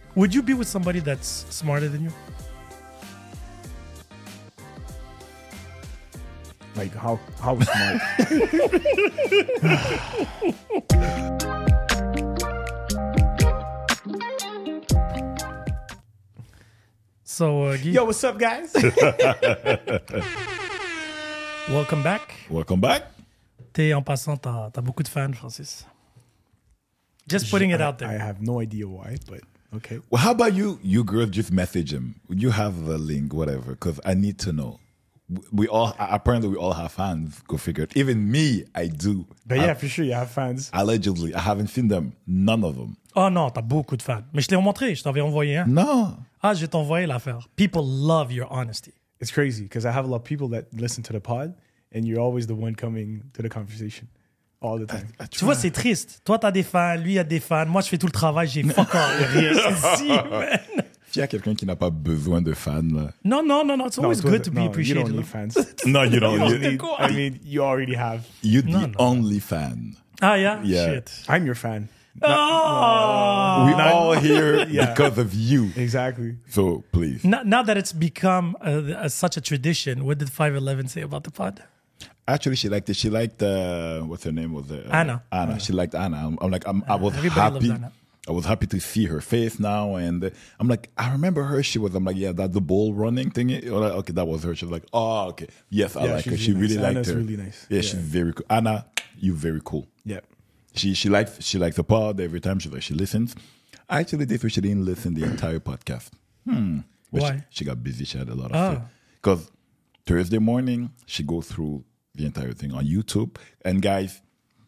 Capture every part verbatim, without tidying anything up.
Would you be with somebody that's smarter than you? Like how how smart? So, uh, Guy, Yo, what's up, guys? welcome back. Welcome back. T'es en passant, t'as, t'as beaucoup de fans, Francis. Just putting it I, out there. I have no idea why, but okay. Well, how about you? You girls just message him. You have the link, whatever, because I need to know. We all apparently we all have fans. Go figure it. Even me, I do. But yeah, I, for sure, you have fans. allegedly, I haven't seen them. None of them. Oh non, t'as beaucoup de fans. Mais je t'ai montré, je t'avais envoyé un. No. Ah, je vais t'envoyer l'affaire. People love your honesty. It's crazy because I have a lot of people that listen to the pod, and you're always the one coming to the conversation all the time. I, I Tu vois, c'est triste. Toi, t'as des fans, lui a des fans. Moi, je fais tout le travail, j'ai fuck all. Rien ici, man. S'il y a quelqu'un qui n'a pas besoin de fans, là. No, no, no, no. It's always No, good to be no, appreciated. You don't need fans. No, you don't. You You, don't. Need- I mean, you already have. you're the No, no. only fan. Ah, yeah? Yeah. Shit. I'm your fan. Oh! we all here Yeah. because of you. Exactly. So please. Now, now that it's become uh, a, such a tradition, what did five eleven say about the pod? Actually, she liked it. She liked uh, what's her name? Was it uh, Anna. Anna. She liked Anna. I'm, I'm like, I'm, I was Everybody happy. loves Anna. I was happy to see her face now, and uh, I'm like, I remember her. She was. I'm like, yeah, that the bull running thing. Or like, okay, that was her. She was like, oh, okay, yes, I Yeah, like her. she's She really really nice. liked Anna's her. really nice. Yeah, Yeah. she's very cool. Anna, you very cool. Yeah. She she likes she likes the pod every time she like she listens. Actually, this week she didn't listen the entire podcast. Hmm. But Why? She, she got busy. She had a lot of Ah. stuff. Because Thursday morning she goes through the entire thing on YouTube. And guys,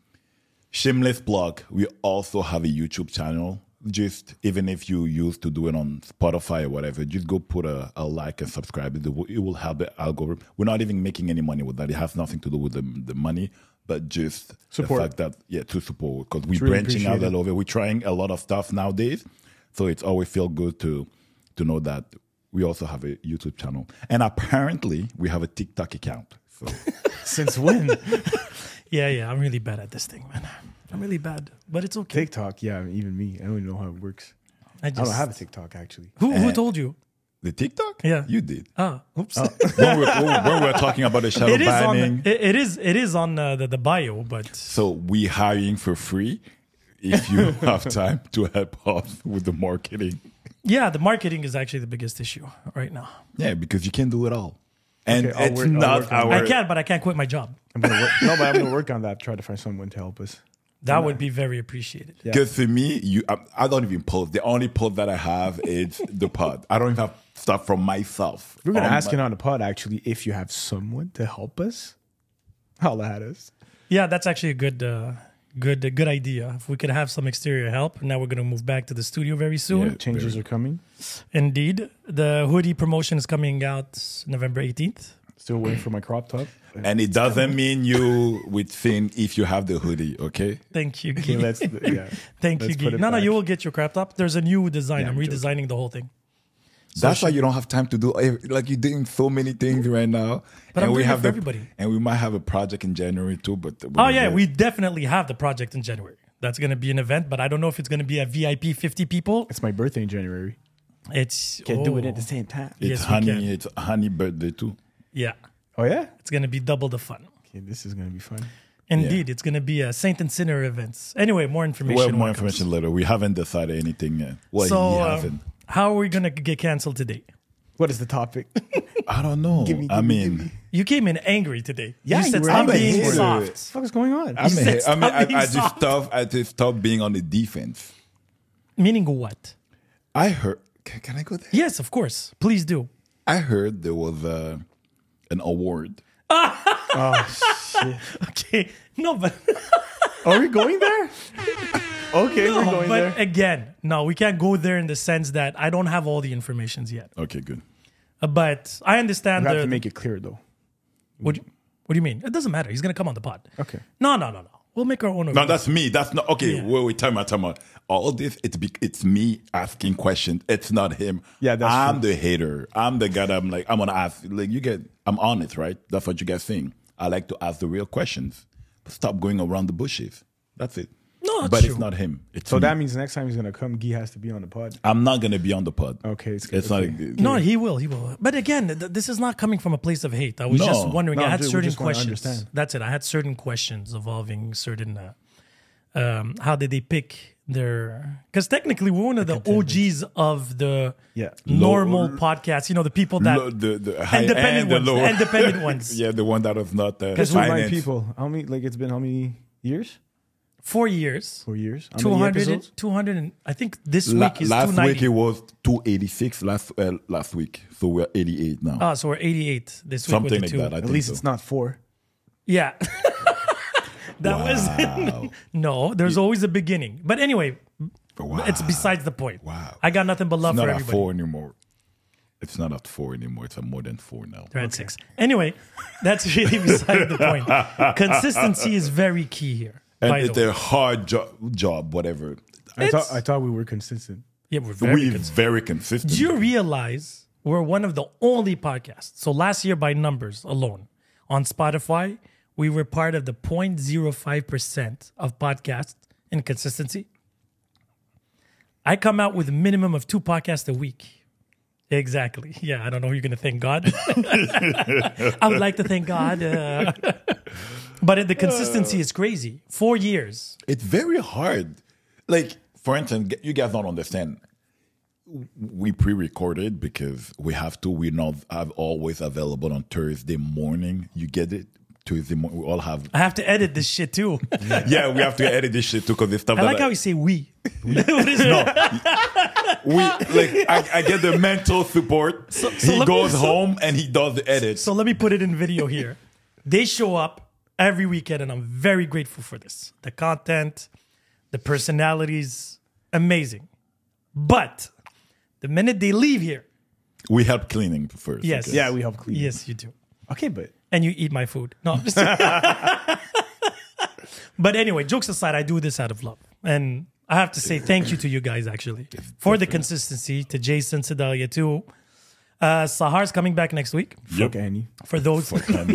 shameless plug. We also have a YouTube channel. Just even if you used to do it on Spotify or whatever, just go put a, a like and subscribe. It will, it will help the algorithm. We're not even making any money with that. It has nothing to do with the, the money, but just Support. the fact that, yeah, to support. Because we're really branching out a appreciate it. little bit. We're trying a lot of stuff nowadays. So it's always feel good to to know that we also have a YouTube channel. And apparently we have a TikTok account. So Since when? Yeah, yeah. I'm really bad at this thing, man. I'm really bad, but it's okay. TikTok. Yeah, even me. I don't even know how it works. I I just don't have a TikTok actually. Who who Uh, told you? the TikTok? Yeah. You did. Ah, oops. when, we were, when we were talking about the shadow it is on. banning. It, it is. It is on uh, the the bio, but So we hiring for free if you have time to help us with the marketing. yeah, the marketing is actually the biggest issue right now. Yeah, because you can do it all. And Okay, I'll it's work- I'll not work on our... I can, but I can't quit my job. I'm gonna work, no, but I'm gonna work on that. Try to find someone to help us. That would be very appreciated. Yeah. Because for me, you, I, I don't even post. The only post that I have is the pod. I don't even have stuff from myself. We're gonna on ask my- it on the pod actually if you have someone to help us. Holla at us. Yeah, that's actually a good, uh, good, uh, good idea. If we could have some exterior help. Now we're gonna move back to the studio very soon. Yeah. Changes are coming. Indeed, the hoodie promotion is coming out November eighteenth. Still waiting for my crop top. And it doesn't mean you would think if you have the hoodie, okay? Thank you, Okay, Guy. let's yeah. Thank let's you, put Guy. it No, no, back. you will get your crop top. There's a new design. Yeah, I'm I'm redesigning the whole thing. That's why you don't have time to do every- like you're doing so many things right now. But I'm we doing it have for the, everybody. And we might have a project in January too. But Oh yeah, we definitely have the project in January. That's gonna be an event, but I don't know if it's gonna be a V I P fifty people. It's my birthday in January. It's Can't do it at oh, the same time. It's Yes, we honey. can. It's honey birthday too. Yeah, Oh yeah? it's gonna be double the fun. Okay, this is gonna be fun. Indeed, it's gonna be a Saint and Sinner events. Anyway, more information. Well, when more it comes. information later. We haven't decided anything yet. Well, So, he uh, hasn't. how are we gonna get canceled today? What is the topic? I don't know. Give me- I give me- mean, give me. You came in angry today. Yeah, you you said were stop angry. being I'm a hater. soft. What the fuck is going on? I'm said a, I stop mean, I, being I just soft. stopped. I just stopped being on the defense. Meaning what? I heard. Can, can I go there? Yes, of course. Please do. I heard there was uh, an award. Oh shit. Okay. No, but Are we going there? Okay, we're no, going but there. again, no, we can't go there in the sense that I don't have all the informations yet. Okay, good. Uh, But I understand We have the. to make it clear though. what, do you, what do you mean? It doesn't matter. He's gonna come on the pod. Okay. No, no, no, no. We'll make our own. No, that's me. That's not okay. Yeah. Wait, wait, time out, time out. All this, it's be, it's me asking questions. It's not him. Yeah, that's I'm true. the hater. I'm the guy that I'm like, I'm gonna ask. Like, you get, I'm honest, right? That's what you guys think. I like to ask the real questions. Stop going around the bushes. That's it. No, Not but true. it's not him. It's So me. that means next time he's gonna come, Guy has to be on the pod. I'm not gonna be on the pod. Okay, it's, It's okay. not. No, he will. He will. But again, th- this is not coming from a place of hate. I was No. just wondering. No, I had we certain just wanna questions. understand. That's it. I had certain questions involving certain. Uh, um, how did they pick their? Because technically, we're one of the O Gs of the Yeah. normal Low- podcasts. You know, the people that Lo- the, the high independent and the ones. lower. Independent ones. Yeah, the one that was not uh, Because with my financed. people, how many? Like it's been how many years? Four years. Four years. How two many hundred, episodes? two hundred and I think this La- week is last two ninety. week it was two eighty-six. Last uh, last week, so we're eighty-eight now. Ah, so we're eighty-eight this week Something with the like two. that. I At think least so. it's not four. Yeah. That was Wow. no. There's always a beginning. But anyway, Wow. it's besides the point. Wow. I got nothing but love It's for not at everybody. four anymore. It's not at four anymore. It's at more than four now. They're at six. Anyway, that's really beside the point. Consistency is very key here. And by it's the way. a hard jo- job, whatever. I It's- thought I thought we were consistent. Yeah, we're very We're consistent. very consistent. Do you realize we're one of the only podcasts? So last year, by numbers alone, on Spotify, we were part of the zero point zero five percent of podcasts in consistency. I come out with a minimum of two podcasts a week. Exactly. Yeah, I don't know who you're going to thank God. I would like to thank God. Uh, but it- the consistency is crazy. Four years. It's very hard. Like, for instance, you guys don't understand. We pre-recorded because we have to. We're not have always available on Thursday morning. You get it? Tuesday morning. We all have. I have to edit this shit too. Yeah, we have to edit this shit too because it's stuff I that like how you say we. What is it? we like. I, I get the mental support. so he let me- goes so- home and he does the edit. So let me put it in video here. They show up every weekend, and I'm very grateful for this. The content, the personalities, amazing. But the minute they leave here, we help cleaning first. Yes. okay? Yeah, we help clean. yes, you do. Okay, but And you eat my food. No, I'm just But anyway, jokes aside, I do this out of love. And I have to say thank you to you guys, actually, for the consistency, to Jason, Sedalia, too. Uh, Sahar's coming back next week. fuck Annie. For those, was Honey.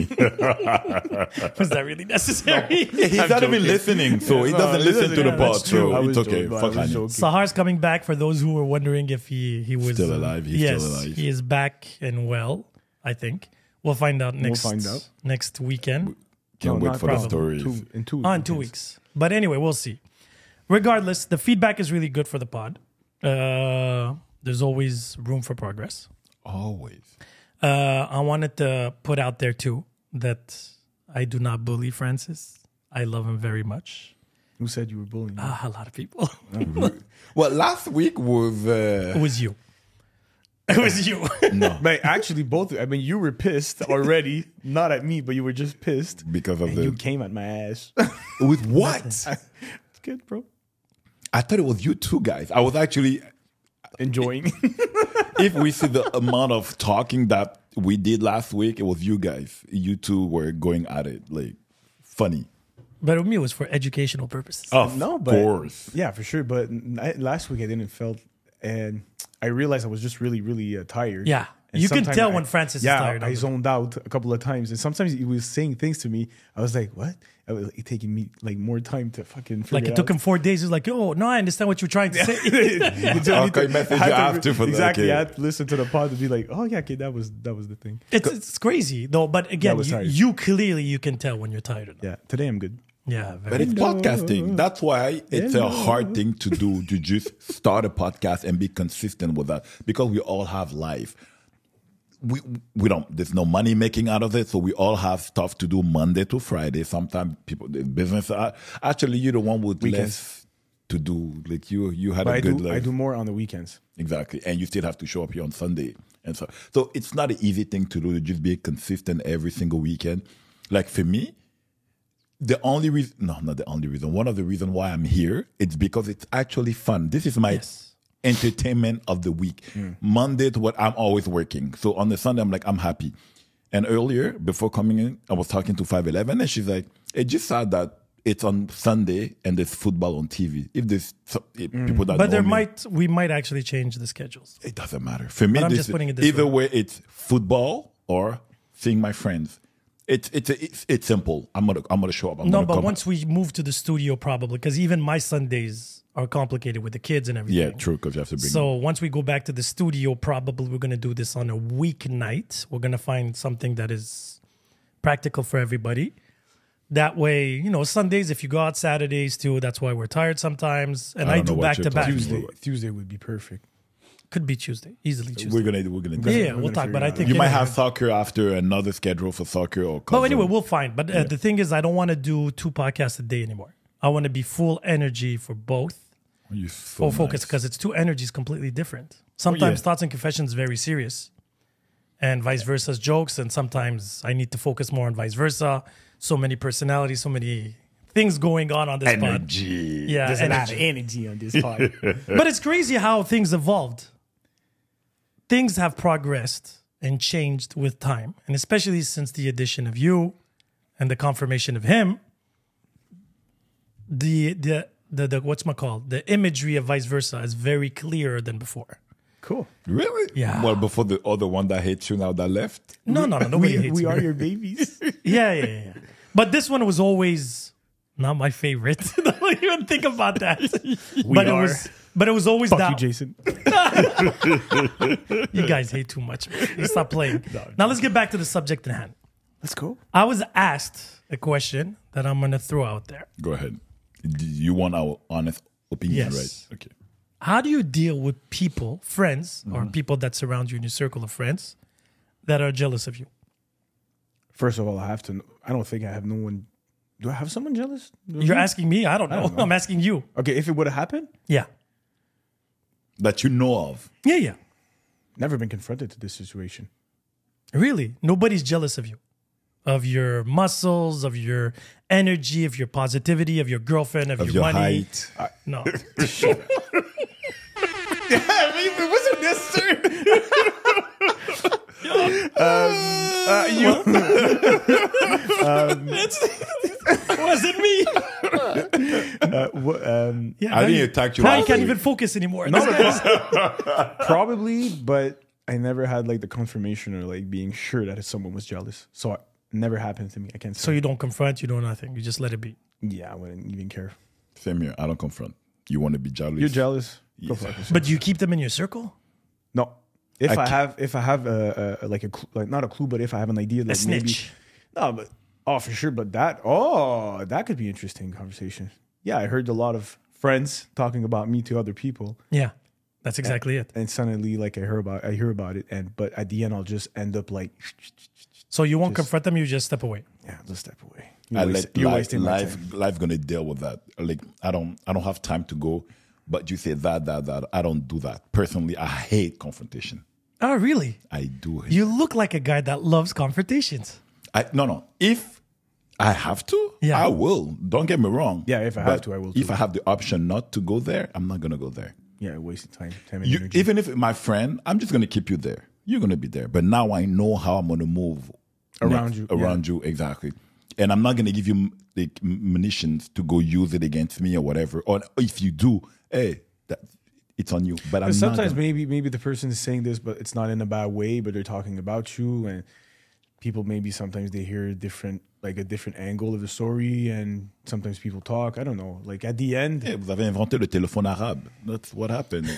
that really necessary? He's not even listening, so he No, doesn't it listen doesn't- to the yeah, pod. that's true. I So was it's okay. joking, but I Fuck was Honey. joking. Sahar's coming back. For those who were wondering if he he was Still uh, alive. He's yes, still alive. he is back and well. I think we'll find out next find out. next weekend. Can't No, wait not for the probably. stories. Two, in two. Oh, in two weeks. But anyway, we'll see. Regardless, the feedback is really good for the pod. Uh, there's always room for progress. Always. Uh, I wanted to put out there too that I do not bully Francis. I love him very much. Who said you were bullying? Ah, a lot of people. Well, last week was It uh, was you. It was you. no But actually, both. I mean, you were pissed already, not at me, but you were just pissed. because of And the you came at my ass. with what? It's good, bro. I thought it was you two guys. I was actually, Enjoying. if we see the amount of talking that we did last week, it was you guys. You two were going at it like funny. But with me, it was for educational purposes. Of No, but- course. Yeah, for sure. But I, last week I didn't felt, and I realized I was just really, really uh, tired. Yeah. And You can sometimes tell I- when Francis is yeah, tired of I it. zoned out a couple of times, and sometimes he was saying things to me. I was like, "What?" It was like, taking me like more time to fucking. Figure Like it took out. him four days. He's like, oh, no, I understand what you're trying to say. You tell me Okay, to- message I had you to- after for that, exactly. okay. I had to listen to the pod to be like, "Oh yeah, okay, that was that was the thing." it's, it's crazy, though. But again, was you, tired. you clearly, you can tell when you're tired. Enough. Yeah, today I'm good. Yeah. But Very it's podcasting. That's why it's a hard thing to do to just start a podcast and be consistent with that because we all have life. We we don't. There's no money making out of it, so we all have stuff to do Monday to Friday. Sometimes people, the business. uh, Actually, you're the one with Weekends. less to do. Like you, you had But a I good do life. I do more on the weekends. Exactly. And you still have to show up here on Sunday. And so so it's not an easy thing to do to just be consistent every single weekend. Like for me, the only reason no, not the only reason. One of the reasons why I'm here, it's because it's actually fun. This is my Yes. entertainment of the week. Monday to what I'm always working. So on the Sunday I'm like, I'm happy. And earlier, before coming in, I was talking to five eleven and she's like, it's just sad that it's on Sunday and there's football on T V. If there's so- if people that But there know me- might, we might actually change the schedules. it doesn't matter. For me, But I'm this, just putting it this either way. way, it's football or seeing my friends. It's it's it's, it's simple. I'm gonna I'm gonna show up. I'm No, gonna but come. once we move to the studio, probably because even my Sundays are complicated with the kids and everything. yeah, true. Because you have to bring. So once we go back to the studio, probably we're gonna do this on a weeknight. We're gonna find something that is practical for everybody. That way, you know, Sundays if you go out, Saturdays too. That's why we're tired sometimes, and I I, don't do know what back you're to back. talking Tuesday, Tuesday would be perfect. Could be Tuesday, easily Tuesday. we're gonna we're gonna. yeah, do yeah, it. we'll gonna talk. figure But it I out. think You might anyway- have soccer after another schedule for soccer or. But anyway, cousin. we'll find. But uh, the thing is, I don't want to do two podcasts a day anymore. I want to be full energy for both. You're so Full focus nice. because it's two energies completely different. Sometimes yeah. thoughts and confessions very serious, and vice versa is jokes. And sometimes I need to focus more on vice versa. So many personalities, so many things going on on this pod. energy. Yeah, There's a lot of energy. energy on this pod. But it's crazy how things evolved. Things have progressed and changed with time, and especially since the addition of you and the confirmation of him. The the the, the what's my call? The imagery of vice versa is very clearer than before. Cool. Really? Yeah. Well, before the other one that hates you now that left. No, no, no. Nobody We, hates we me. are your babies. Yeah, yeah, yeah, yeah. But this one was always not my favorite. Don't even think about that. but are. it was, but it was always Fuck that. you, Jason. You guys hate too much. Man. You stop playing. Now let's get back to the subject at hand. Let's go. I was asked a question that I'm going to throw out there. Go ahead. Do you want our honest opinion, Yes. right? Okay. How do you deal with people, friends, or Mm-hmm. people that surround you in your circle of friends that are jealous of you? First of all, I have to. I don't think I have no one. Do I have someone jealous? You're asking me? I don't know. don't know. I'm asking you. Okay, if it would have happened, Yeah. That you know of. Yeah, yeah. never been confronted to this situation. Really? Nobody's jealous of you, of your muscles, of your energy, of your positivity, of your girlfriend, of, Of your, your money. height. No. It wasn't necessary. uh, you, Was it me? uh, wha- um, Yeah, I now didn't you- attack you Now you last can't week. even focus anymore. probably, but I never had like the confirmation or like being sure that someone was jealous. So it never happened to me. I can't say. So you don't confront, you do nothing. You just let it be. yeah, I wouldn't even care. Same here. I don't confront. You want to be jealous? You're jealous. Go Yes. fuck yourself. But do you keep them in your circle? No. If I I, ca- have, if I have a, a like a cl- like not a clue, but if I have an idea, A like maybe snitch. no, but oh for sure. But that oh that could be interesting conversation. Yeah, I heard a lot of friends talking about me to other people, Yeah, that's exactly it. and suddenly like I hear about I hear about it, and but at the end I'll just end up like So you won't confront them, you just step away. yeah, just step away. I You're, waste, let you're life, wasting my life, time. life gonna deal with that. Like I don't, I don't have time to go. But you say that, that, that. I don't do that personally. I hate confrontation. Oh, really? I do. Hate You look like a guy that loves confrontations. I no, no. If I have to, Yeah. I will. Don't get me wrong. Yeah, if I But have to, I will If too. I have the option not to go there, I'm not gonna go there. Yeah, wasting time, time and You, energy. even if my friend, I'm just gonna keep you there. You're gonna be there. But now I know how I'm gonna move Around next- you, Around you, exactly. And I'm not gonna give you the munitions to go use it against me or whatever. Or if you do, hey, that it's on you. But I'm And not sometimes gonna- maybe maybe the person is saying this, but it's not in a bad way. But they're talking about you, and people maybe sometimes they hear a different like a different angle of the story, and sometimes people talk. I don't know. Like at the end, Hey, vous avez inventé le téléphone arabe. That's what happened.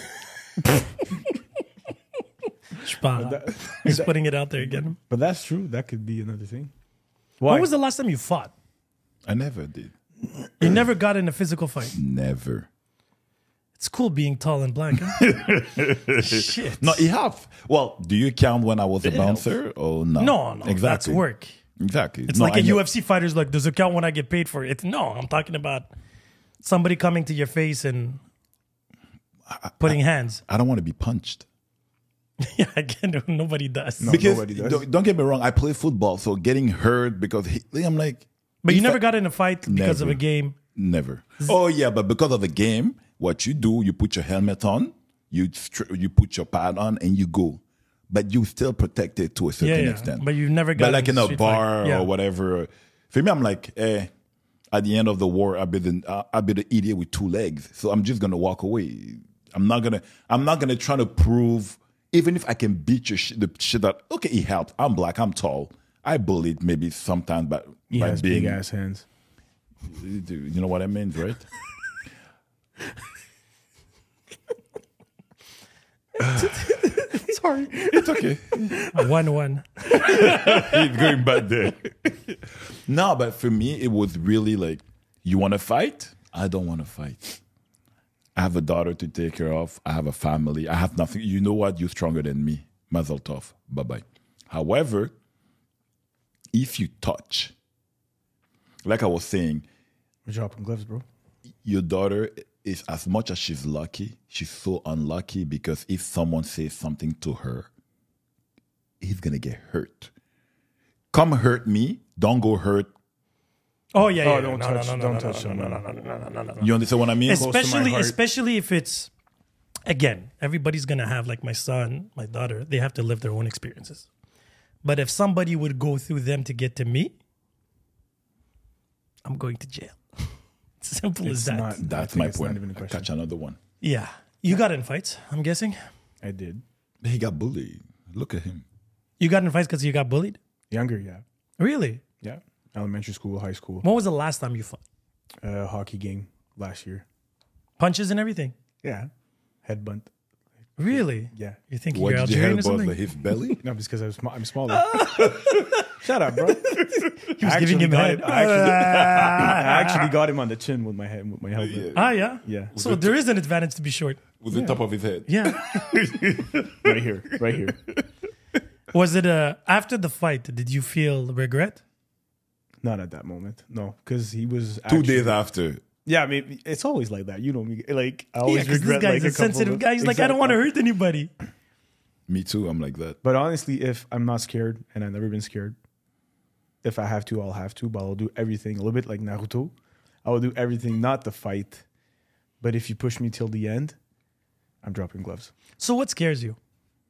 Shpa. He's putting it out there again. but that's true. That could be another thing. When was the last time you fought? I never did. You never got in a physical fight. Never. It's cool being tall and black. Huh? Shit. No, it have. Well, do you count when I was a bouncer or no? No, no, exactly. that's work. Exactly. It's No, like I a know- U F C fighter's like, does it count when I get paid for it? No, I'm talking about somebody coming to your face and putting hands. I don't want to be punched. Yeah, again, nobody does. No. Because nobody does. don't, don't get me wrong, I play football, so getting hurt because he, I'm like, But you if never I- got in a fight because of Never. a game. never. Oh yeah, but because of the game, what you do, you put your helmet on, you str- you put your pad on, and you go. But you still protected to a certain Yeah, yeah. extent. But you've never got But like in a street fight. bar Yeah. or whatever. For me, I'm like, eh. At the end of the war, I'll be the uh, I'll be the idiot with two legs. So I'm just gonna walk away. I'm not gonna I'm not gonna try to prove. Even if I can beat your sh- the shit out. Okay, it helped. I'm black. I'm tall. I bullied maybe sometimes by, He by has being. big ass hands. You know what I mean, right? Sorry. It's okay. One one. He's going back there. No, but for me, it was really like, you want to fight? I don't want to fight. I have a daughter to take care of. I have a family. I have nothing. You know what? You're stronger than me. Mazel tov. Bye-bye. However, if you touch, like I was saying, We're dropping gloves, bro. your daughter is, as much as she's lucky, she's so unlucky because if someone says something to her, he's going to get hurt. Come hurt me. Don't go hurt. Oh yeah, Oh, yeah. don't no, touch- no, no, don't no, touch no, him, no, no. no, no, no, no, no, no, no. You understand what I mean? Close to my Especially, heart. especially if it's, again, everybody's gonna have, like my son, my daughter. They have to live their own experiences. But if somebody would go through them to get to me, I'm going to jail. Simple as It's that. not. I That's think my it's point. Not even a I question. catch another one. Yeah, you got in fights. I'm guessing I did. He got bullied. Look at him. you got in fights because you got bullied. Younger, yeah, Really? yeah. Elementary school, high school, When was the last time you fought? uh, hockey game last year. Punches and everything. Yeah, headbutt. Really? Yeah. You think What you're did you Algerian have or about something? his belly? No, because I was sm- I'm smaller. Shut up, bro. He was giving him got head. it. I actually, I actually got him on the chin with my head with my helmet. Ah, yeah. Yeah, So there is an advantage to be short. With the top of his head. Yeah. right here, right here. Was it uh, after the fight? Did you feel regret? Not at that moment, no, because he was Two actually- days after. Yeah, I mean, it's always like that. You know me. Like I Yeah, always 'cause this regret. guy's like, a couple sensitive of- guy. He's like, I don't want to hurt anybody. Me too. I'm like that. But honestly, if I'm not scared, and I've never been scared, if I have to, I'll have to. But I'll do everything. A little bit like Naruto. I will do everything not to fight. But if you push me till the end, I'm dropping gloves. So what scares you?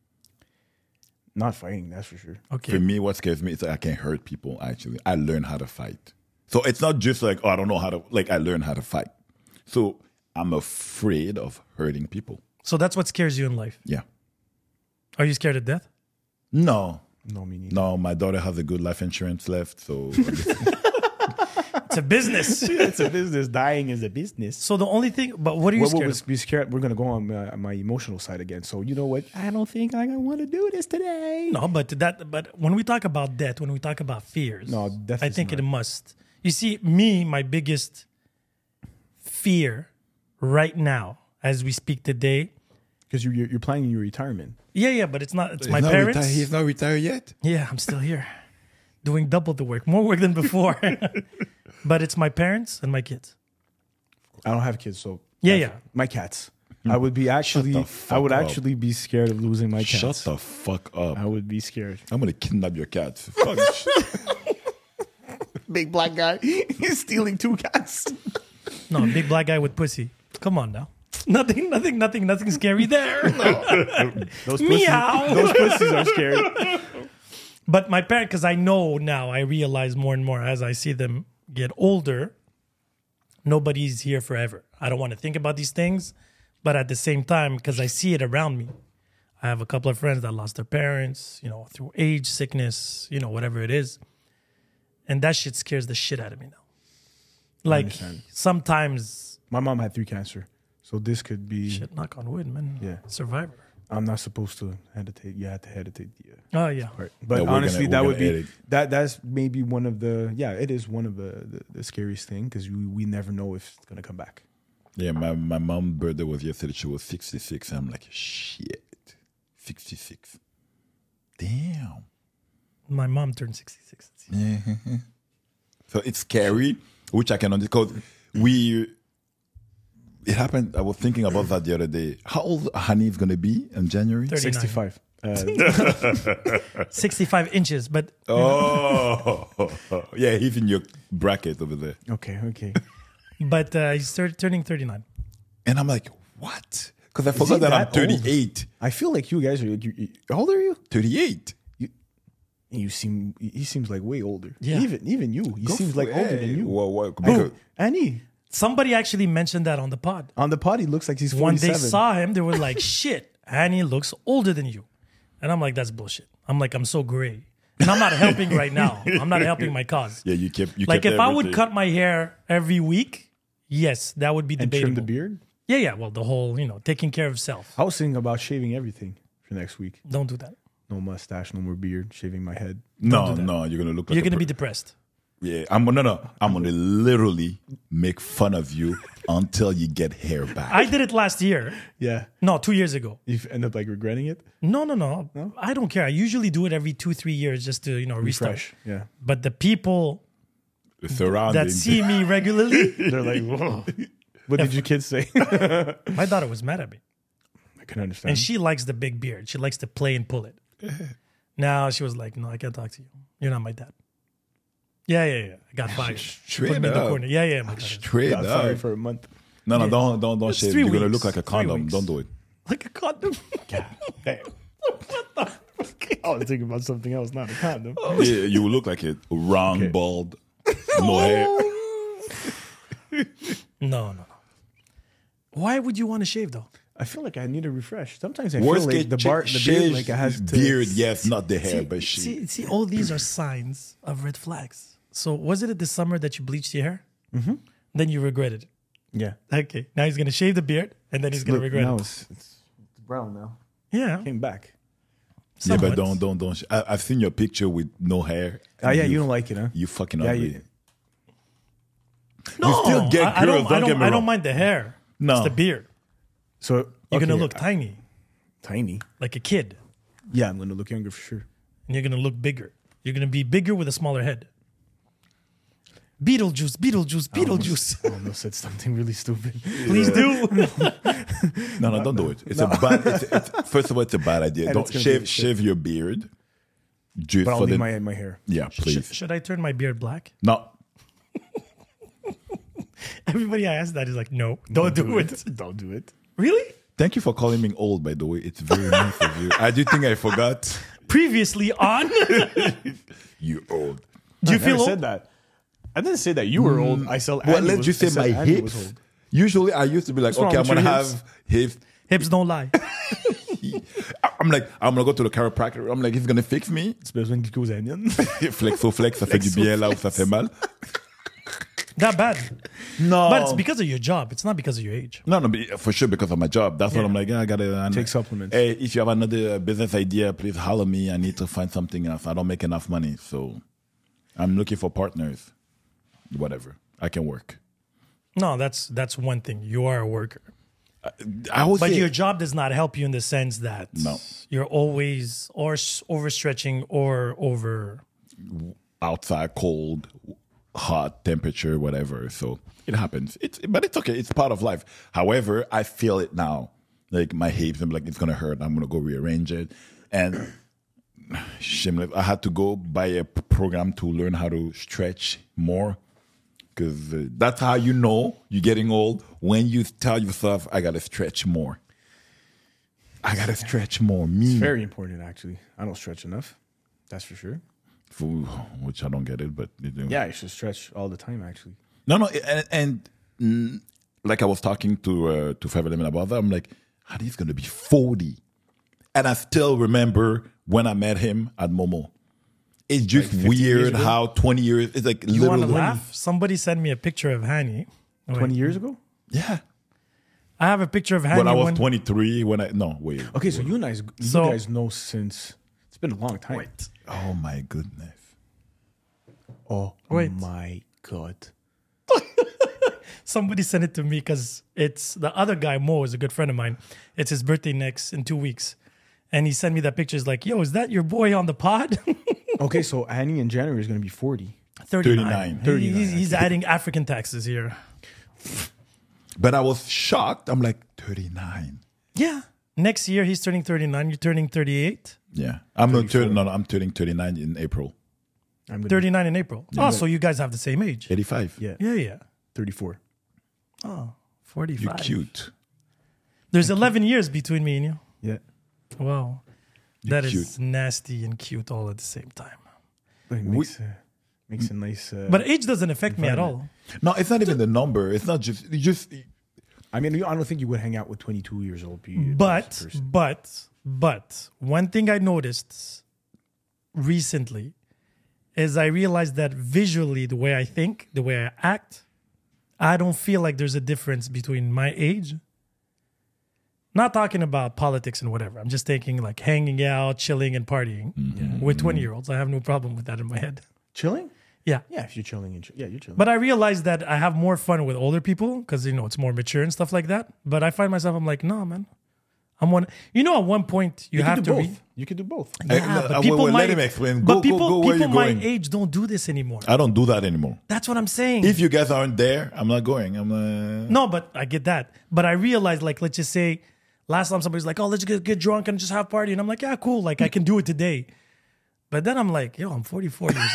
Not fighting, that's for sure. Okay. For me, what scares me is that I can hurt people, actually. I learn how to fight. So it's not just like, oh, I don't know how to, like, I learn how to fight. So I'm afraid of hurting people. So that's what scares you in life. Yeah. Are you scared of death? No. No, me neither. No, my daughter has a good life insurance left. So It's a business. It's a business. Dying is a business. So the only thing, but what are you What scared will of? be scared? We're gonna go on my, my emotional side again. So you know what? I don't think I want to do this today. No, but that, but when we talk about death, when we talk about fears, No, death I is think not. it must. You see, me, my biggest fear right now, as we speak today. Because you're, you're you're planning your retirement. Yeah, yeah, but it's not. It's my He's not parents. reti- he's not retired yet. Yeah, I'm still here, doing double the work, more work than before. But it's my parents and my kids. I don't have kids, so Yeah, that's- yeah. my cats. I would be actually. the I fuck would up. actually be scared of losing my cats. Shut the fuck up. I would be scared. I'm going to kidnap your cats. Fuck. Big black guy. He's stealing two cats. No, big black guy with pussy. Come on now. Nothing, nothing, nothing, nothing scary there. Those Meow. pussies, those pussies are scared. But my parents, because I know now, I realize more and more as I see them get older, nobody's here forever. I don't want to think about these things, but at the same time, because I see it around me, I have a couple of friends that lost their parents, you know, through age, sickness, you know, whatever it is. And that shit scares the shit out of me now. Like understand. sometimes, My mom had three cancer, so this could be. shit, knock on wood, man. Yeah. Survivor. I'm not supposed to hesitate. You have to hesitate. Yeah. Oh, yeah. Right. But Yeah, we're honestly, gonna- that we're would gonna be edit. that. That's maybe one of the. Yeah, it is one of the the, the scariest thing because we we never know if it's gonna come back. Yeah, my, my mom's birthday was yesterday. She was sixty-six. I'm like, shit. sixty-six. Damn. My mom turned sixty-six. So it's scary, which I can understand. Because we, it happened, I was thinking about that the other day. How old Hanif going to be in January? thirty-nine. Sixty-five. Uh, sixty-five inches, but Oh, yeah, he's in your bracket over there. okay. Okay. but uh, he's thir- turning thirty-nine. And I'm like, what? Because I he forgot that, I'm that old? thirty-eight. I feel like you guys are. You, you, how old are you? thirty-eight. You seem. He seems like way older. Yeah. Even even you. He Go seems for- like older than hey, you. Well, well, Who? because- Annie. Somebody actually mentioned that on the pod. On the pod, he looks like he's When forty-seven. they saw him, they were like, shit, Annie looks older than you. And I'm like, that's bullshit. I'm like, I'm so gray. And I'm not helping right now. I'm not helping my cause. Yeah, you kept you Like kept if I would everything. cut my hair every week, yes, that would be And debatable. trim the beard. Yeah, yeah. Well, the whole, you know, taking care of self. I was thinking about shaving everything for next week. Don't do that. No mustache, no more beard, shaving my head. No, do that. no, you're gonna look like You're a gonna per- be depressed. Yeah, I'm gonna no, I'm gonna literally make fun of you until you get hair back. I did it last year. Yeah. No, two years ago. You end up like regretting it. No, no, no, I don't care. I usually do it every two, three years just to, you know, restart. Refresh. Yeah. But the people Surrounding that see me regularly, They're like, whoa. What did your kids say? my daughter was mad at me. I can understand. And she likes the big beard. She likes to play and pull it. Now she was like, no, I can't talk to you. You're not my dad. Yeah, yeah, yeah. I got fired. She put Straight me in the up. corner. Yeah, yeah, my daughter. Straight got up. fired for a month. No, no, Yeah. don't don't don't It's shave. three You're gonna weeks. look like a Three condom. weeks. Don't do it. Like a condom. Damn. I was thinking about something else, not a condom. Oh. Yeah, you will look like a wrong Okay. bald, no hair. No, no, no. Why would you want to shave though? I feel like I need a refresh. Sometimes I Worst feel like case, the bar, the beard, like it has to. beard. Yes, not the hair, See, but she. see, see, all these are signs of red flags. So was it this summer that you bleached your hair? Mm-hmm. Then you regretted it. Yeah. Okay, now he's gonna shave the beard and then he's gonna Look, regret now it. it's, it's brown now. Yeah, Came back. Yeah, but somewhat. don't don't don't. sh- I, I've seen your picture with no hair. Oh yeah, you don't like it, huh? You fucking Yeah, ugly. you, No, still get I, I don't. girls, don't I don't. get me I don't wrong. mind the hair. No. It's the beard. so You're gonna okay, look uh, tiny, tiny. like a kid, Yeah, I'm gonna look younger for sure. and you're gonna look bigger. You're gonna be bigger with a smaller head. Beetlejuice, Beetlejuice, Beetlejuice. I almost said something really stupid. Please do. No, no, don't do it. It's a bad. It's, it's, first of all, it's a bad idea. And Don't it's gonna shave be- shave your beard. Just But I'll for leave the my my hair. yeah, Should, please. should I turn my beard black? No, Everybody I ask that is like, no, don't do it. Don't do it. Really? thank you for calling me old. By the way, it's very nice of you. I do think I forgot. Previously on. You old. Do you I feel never old? said that. I didn't say that you were old. I said. Well, Andy let's was, just I say said my Andy was hips. old. Usually, I used to be like, wrong okay, I'm with gonna your have hips. Hips don't lie. I'm like, I'm gonna go to the chiropractor. I'm like, he's gonna fix me. C'est besoin de quelque onion. Flexo flex, ça fait du bien là où ça fait mal. That bad. No, But it's because of your job. It's not because of your age. No, no, but for sure because of my job. That's what Yeah. I'm like. Yeah, I gotta and- Take supplements. Hey, if you have another uh, business idea, please holler me. I need to find something else. I don't make enough money, so I'm looking for partners. Whatever, I can work. No, that's that's one thing. You are a worker. I would But say your job does not help you in the sense that No. you're always or s- overstretching or over. outside, cold, hot temperature, whatever. So it happens. It's but it's okay. It's part of life. However, I feel it now. Like my hips, I'm like it's gonna hurt. I'm gonna go rearrange it, and shameless. I had to go buy a p- program to learn how to stretch more. Because uh, that's how you know you're getting old when you tell yourself, I gotta stretch more. I gotta stretch more. Me. Very important, actually. I don't stretch enough. That's for sure. For, which I don't get it, but you do. Yeah, I should stretch all the time, actually. No, no, and, and mm, like I was talking to uh, to Favelim about that, I'm like, Hadi's gonna be forty, and I still remember when I met him at Momo. It's just Like fifteen years weird ago? how twenty years. It's like You want to literally- laugh? Somebody sent me a picture of Hani. Wait, twenty years ago? Yeah, I have a picture of Hani. when I was when- twenty-three. When I no wait. Okay, so you guys, you So- guys know since it's been a long time. Wait. Oh my goodness. Oh Wait. my god. Somebody sent it to me because it's the other guy, Mo, is a good friend of mine. It's his birthday next in two weeks. And he sent me that picture. He's like, yo, is that your boy on the pod? Okay, so Annie in January is going to be forty. thirty-nine. thirty-nine. He- He's, he's adding African taxes here. But I was shocked. I'm like thirty-nine. Yeah. Next year, he's turning thirty-nine. You're turning thirty-eight. Yeah, I'm not thirty-four. turning. No, no, I'm turning thirty-nine in April. I'm gonna thirty-nine in April. Oh, so you guys have the same age. eighty-five. Be, yeah, Yeah, yeah. thirty-four. Oh, You're forty-five. cute. There's eleven years between me and you. Yeah. Wow. That is cute. nasty and cute all at the same time. It makes, uh, makes a nice. Uh, But age doesn't affect me at all. No, it's not even the number. It's not just. You just. I mean, I don't think you would hang out with twenty-two years old pe- But, person. but, but, one thing I noticed recently is I realized that visually, the way I think, the way I act, I don't feel like there's a difference between my age. Not talking about politics and whatever. I'm just taking like hanging out, chilling, and partying Mm-hmm. with twenty year olds. I have no problem with that in my head. Chilling? Yeah. Yeah, if you're chilling, and ch- yeah, you're chilling. But I realized that I have more fun with older people because, you know, it's more mature and stuff like that. But I find myself, I'm like, no, man. I'm one. You know, at one point, you, you have can to do both. read. You can do both. Hey, Yeah, no, but uh, people well, well, my, let him explain. But Go, people, go, go where people you my going. age don't do this anymore. I don't do that anymore. That's what I'm saying. If you guys aren't there, I'm not going. I'm uh, No, but I get that. But I realized, like, let's just say, last time somebody's like, "Oh, let's get, get drunk and just have party," and I'm like, "Yeah, cool. Like, I can do it today." But then I'm like, "Yo, I'm forty-four years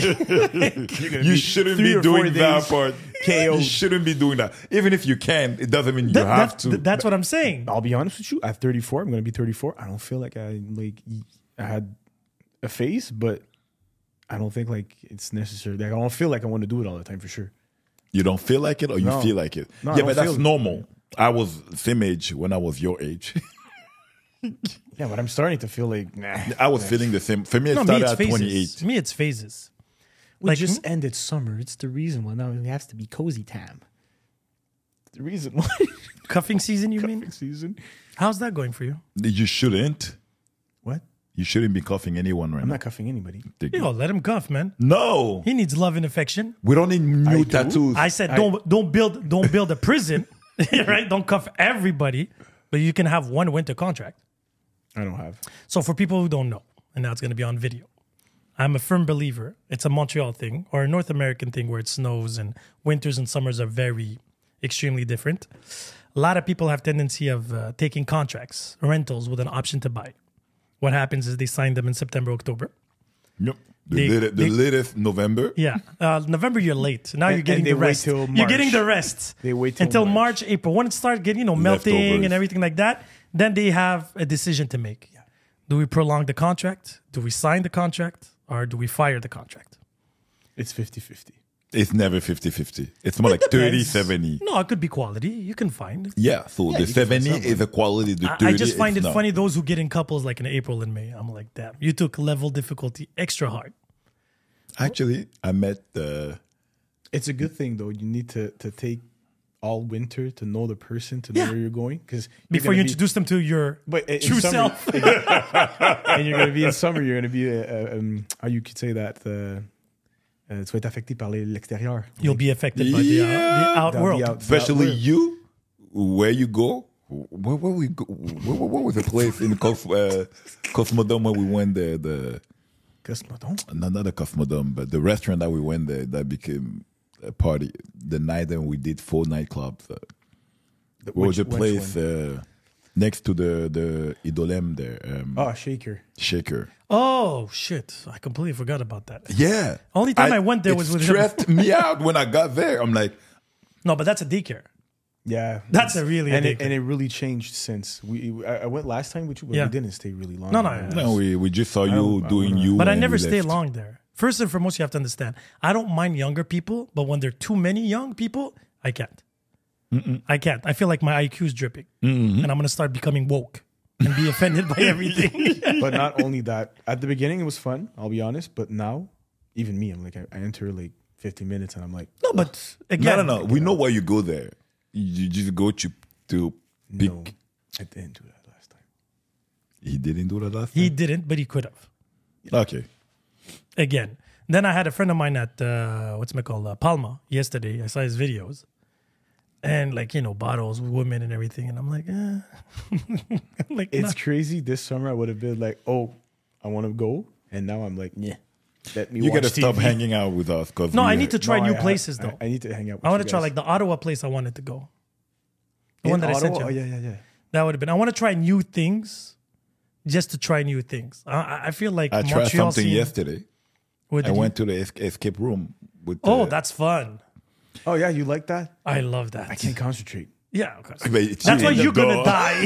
old." You shouldn't three be or four doing that days part. K O. You shouldn't be doing that. Even if you can, it doesn't mean you That- have that- to. th- that's what I'm saying. I'll be honest with you. At thirty-four, I'm gonna be thirty-four. I don't feel like I like I had a phase, but I don't think like it's necessary. Like, I don't feel like I want to do it all the time for sure. You don't feel like it, or you No. feel like it. No, I yeah, don't but that's feel it. normal. I was same age when I was your age. Yeah, but I'm starting to feel like nah. I was feeling the same. For me, it No, me, started it's at phases. twenty-eight. Me, it's phases. We Like, just hmm? ended summer. It's the reason why now it has to be cozy time. The reason why Cuffing season, you mean? cuffing season. How's that going for you? You shouldn't. What? You shouldn't be cuffing anyone right I'm now. not cuffing anybody. Dig Yo, it. let him cuff, man. No, He needs love and affection. we don't need new I do. tattoos. I said, I- don't don't build don't build a prison, right? Don't cuff everybody, but you can have one winter contract. I don't have. So for people who don't know, and now it's going to be on video, I'm a firm believer. It's a Montreal thing or a North American thing where it snows and winters and summers are very extremely different. A lot of people have tendency of uh, taking contracts, rentals with an option to buy. What happens is they sign them in September, October. Yep. The, They- latest, the they- latest November. Yeah, uh, November you're late. Now And- you're getting and they the wait rest. till You're March. getting the rest. They wait till until March. March, April. When it starts getting you know melting Leftovers. and everything like that, then they have a decision to make. Do we prolong the contract? Do we sign the contract? Or do we fire the contract? It's fifty-fifty. It's never fifty-fifty. It's more like thirty seventy. No, it could be quality. You can find. Yeah, so the you can find seventy is a quality. The I, thirty I just find is it not. funny those who get in couples like in April and May. I'm like, damn, you took level difficulty extra hard. Actually, I met the. It's a good thing though. You need to to take all winter to know the person, to know Yeah. where you're going, because Before you introduce them to your but in true summer, self. and you're gonna be in summer, you're gonna be uh, uh, um, how you could say that. Uh, uh, tu vas être affecté par les- l'extérieur. You'll be affected by the, uh, the out That'll be world. out- Especially that you, where you go. Where, where we go? Where, where, where was the place in Cos, uh, Cosmodome where we went there? The Cosmodome? no, not the Cosmodome, but the restaurant that we went there that became a party. The night that we did four nightclubs. Uh, The- what was the which- which place one? uh, next to the the Idolem there? Um, Oh, Shaker. Shaker. Oh shit! I completely forgot about that. Yeah. Only time I went there was it with him. stressed me out when I got there. I'm like, No, but that's a daycare. Yeah, That's a really and a it, and it really changed since we. I I went last time with you, but Yeah. we didn't stay really long. No, no, Yeah. no, we, we just saw you don't- I doing don't know. you. But I and never we stay left. long there. First and foremost, you have to understand. I don't mind younger people, but when there are too many young people, I can't. I can't. I feel like my I Q is dripping, Mm-hmm. and I'm gonna start becoming woke and be offended by everything. But not only that, at the beginning it was fun. I'll be honest, but now, even me, I'm like I, I enter like fifteen minutes, and I'm like, no, but again, No, no, no. We know why you go there. You just go to to pick. no, I didn't do that last time. He didn't do that last he time. didn't, but he could have. Okay. Again, then I had a friend of mine at uh, what's it called uh, Palma yesterday. I saw his videos, and like you know bottles, women, and everything, and I'm like, eh. I'm like, It's nah. crazy. This summer I would have been like, oh, I want to go, and now I'm like, yeah. Let me You watch gotta stop T V. hanging out with us because No, I need to try No, new I- places I, though. I, I need to hang out. With I want you to try guys. like the Ottawa place. I wanted to go. The In one that I sent Ottawa? you. Oh yeah, yeah, yeah. That would have been. I want to try new things, just to try new things. I, I- I feel like I tried Montreal something scene- yesterday. What I did you- went to the es- escape room with. Oh, the, that's fun. Oh yeah, you like that? I love that. I can't concentrate. Yeah, of course. But it's That's why in the you're gonna door.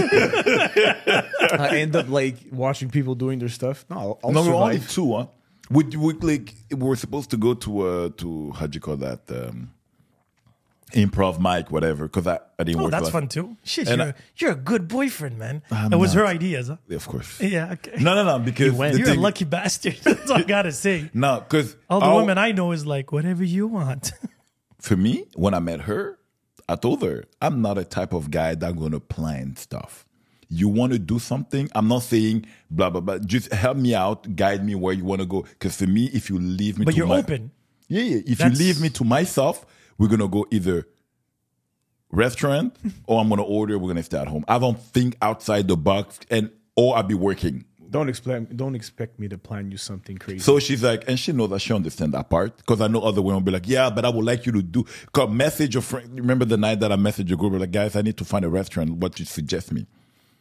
die. I end up like watching people doing their stuff. No, I'll, I'll No, we were only survive. two, huh? We, we like we were supposed to go to uh to how'd you call that? Um, improv mic, whatever, because I, I didn't Oh, work. that's last- fun too. Shit, And you're, I- you're a good boyfriend, man. I'm It was her not. ideas, huh? Of course. Yeah, okay. No, no, no. Because went. the You're a thing- lucky bastard. That's all I gotta say. No, because All the women I know is like, whatever you want. for me, when I met her, I told her I'm not a type of guy that's gonna plan stuff. You want to do something? I'm not saying blah blah blah. Just help me out, guide me where you want to go. Because for me, if you leave me, But to you're my, open. Yeah, yeah. If That's- you leave me to myself, we're gonna go either restaurant or I'm gonna order. We're gonna stay at home. I don't think outside the box, and or I'll be working. Don't expect don't expect me to plan you something crazy. So she's like, and she knows that she understands that part because I know other women will be like, yeah, but I would like you to do. Cause message your friend. Remember the night that I messaged your group, like, guys, I need to find a restaurant. What you suggest me?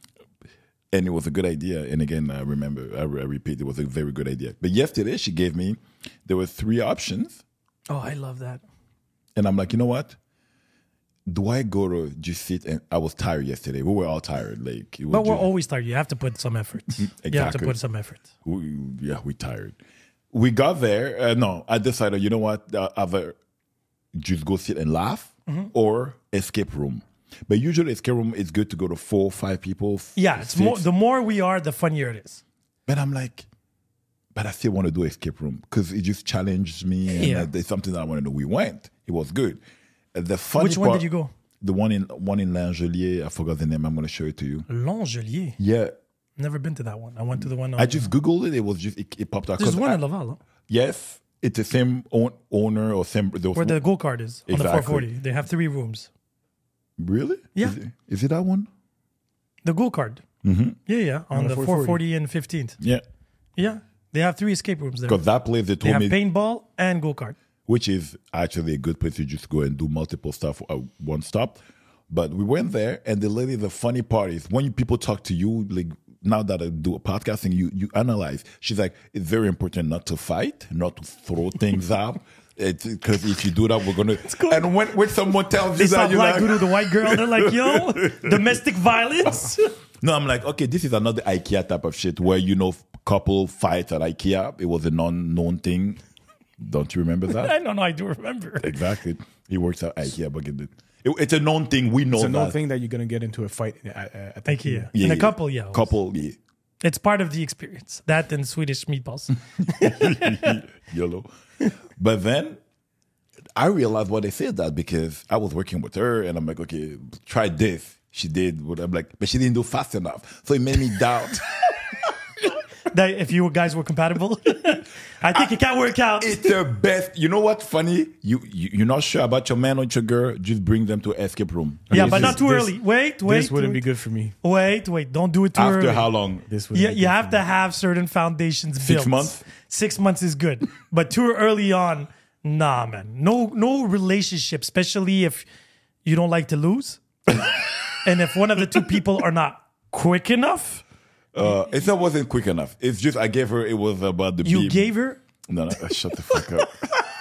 And it was a good idea. And again, I remember, I, I repeat, it was a very good idea. But yesterday, she gave me, there were three options. Oh, I love that. And I'm like, you know what? Do I go to just sit and I was tired yesterday. We were all tired. Like, it was But we're just- always tired. You have to put some effort. You have to Exactly. put some effort. we, yeah, we tired. We got there. Uh, no, I decided, you know what? Uh, either just go sit and laugh Mm-hmm. or escape room. But usually escape room is good to go to four, five people. f- Yeah, it's six. more. The more we are, the funnier it is. But I'm like, but I still want to do escape room because it just challenged me. And Yeah. uh, there's something that I want to do. We went. It was good. Uh, the funny Which one part- did you go? The one in one in Langelier. I forgot the name. I'm going to show it to you. Langelier. Yeah. Never been to that one. I went to the one. On, I just Googled it. It was just, it, it popped out. There's 'Cause one I- in Laval, huh? Yes. It's the same own, owner or same. Those, Where the go kart is on the Exactly. four forty. They have three rooms. Really? Yeah. Is it, is it that one? The go kart. Mm-hmm. Yeah, yeah, on, On the the four forty and fifteenth. Yeah. Yeah, they have three escape rooms there. Because that place they They told have me, paintball and go kart. which is actually a good place to just go and do multiple stuff at one stop. But we went there, and the lady, the funny part is when you, people talk to you, like now that I do a podcasting, you you analyze. She's like, it's very important not to fight, not to throw things out. Because if you do that, we're gonna. And when, when someone tells They you saw that, you're Black like, Guru, the white girl. They're like, yo, domestic violence. no, I'm like, okay, this is another IKEA type of shit where you know couple fights at IKEA. It was a non-known thing. Don't you remember that? I don't know. I do remember. Exactly. He works at IKEA, but it, it, it's a known thing. We know it's a that. known thing that you're gonna get into a fight at, at, at the IKEA. Yeah, In a yeah. couple, yeah. Couple, yeah. It's part of the experience. That and Swedish meatballs. Yellow. But then I realized why they said that because I was working with her and I'm like, okay, try this. She did what I'm like, but she didn't do fast enough. So it made me doubt. That if you guys were compatible, I think it can work out. It's the best. You know what's funny? You, you you're not sure about your man or your girl. Just bring them to escape room. Yeah, This but is- not too this- early. Wait, wait. this wouldn't wait, be good for me. Wait, wait. Don't do it too After early. how long? This wouldn't Yeah, be you good have for to me. have certain foundations Six built. months? Six months is good, but too early on, nah, man. No, no relationship, especially if you don't like to lose, and if one of the two people are not quick enough. Uh, it's not wasn't quick enough. It's just I gave her. It was about the. You beam. gave her. No, no. Shut the fuck up.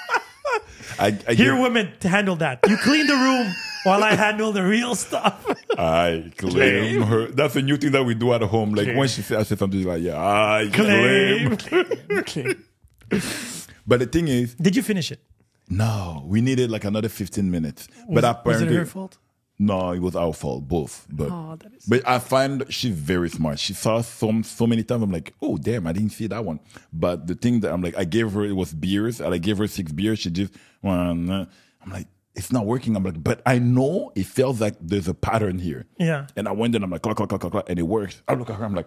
I, I Here, gave- women, to handle that. You clean the room while I handle the real stuff. I claim her. That's a new thing that we do at home. Like when she said, I said something she's like, yeah, I claim. Claim. But the thing is, Did you finish it? no, we needed like another fifteen minutes. Was, but was apparently, it her fault? no, it was our fault, both. But Oh, that is. but I find she's very smart. She saw some so many times. I'm like, oh damn, I didn't see that one. But the thing that I'm like, I gave her it was beers, and I gave her six beers. She just, well, nah. I'm like, it's not working. I'm like, but I know it feels like there's a pattern here. Yeah. And I went in, I'm like, clack, clack, clack, clack, clack, and it works. I look at her, I'm like,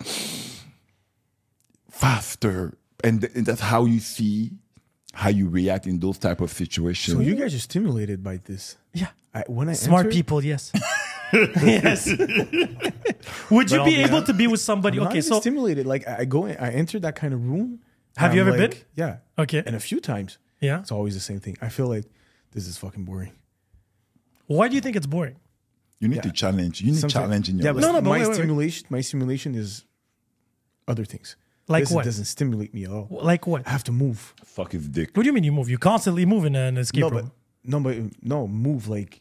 faster. And, th- and that's how you see how you react in those type of situations. So you guys are stimulated by this. Yeah. I, when I Smart entered, people, yes. Yes. Would you I'll be be able hon- to be with somebody? I'm not Okay, even so stimulated. Like I I go in, I enter that kind of room. Have and you I'm ever like- been? Yeah. Okay. And a few times. yeah. It's always the same thing. I feel like this is fucking boring. Why do you think it's boring? you need to challenge. You need Sometimes- challenge in your yeah, life. but No, no, but my wait, wait, wait. stimulation, my stimulation is other things. Like this what? doesn't stimulate me at all. Like what? I have to move. Fuck his dick. What do you mean you move? You constantly move in an escape No, room. but no, but no, move like.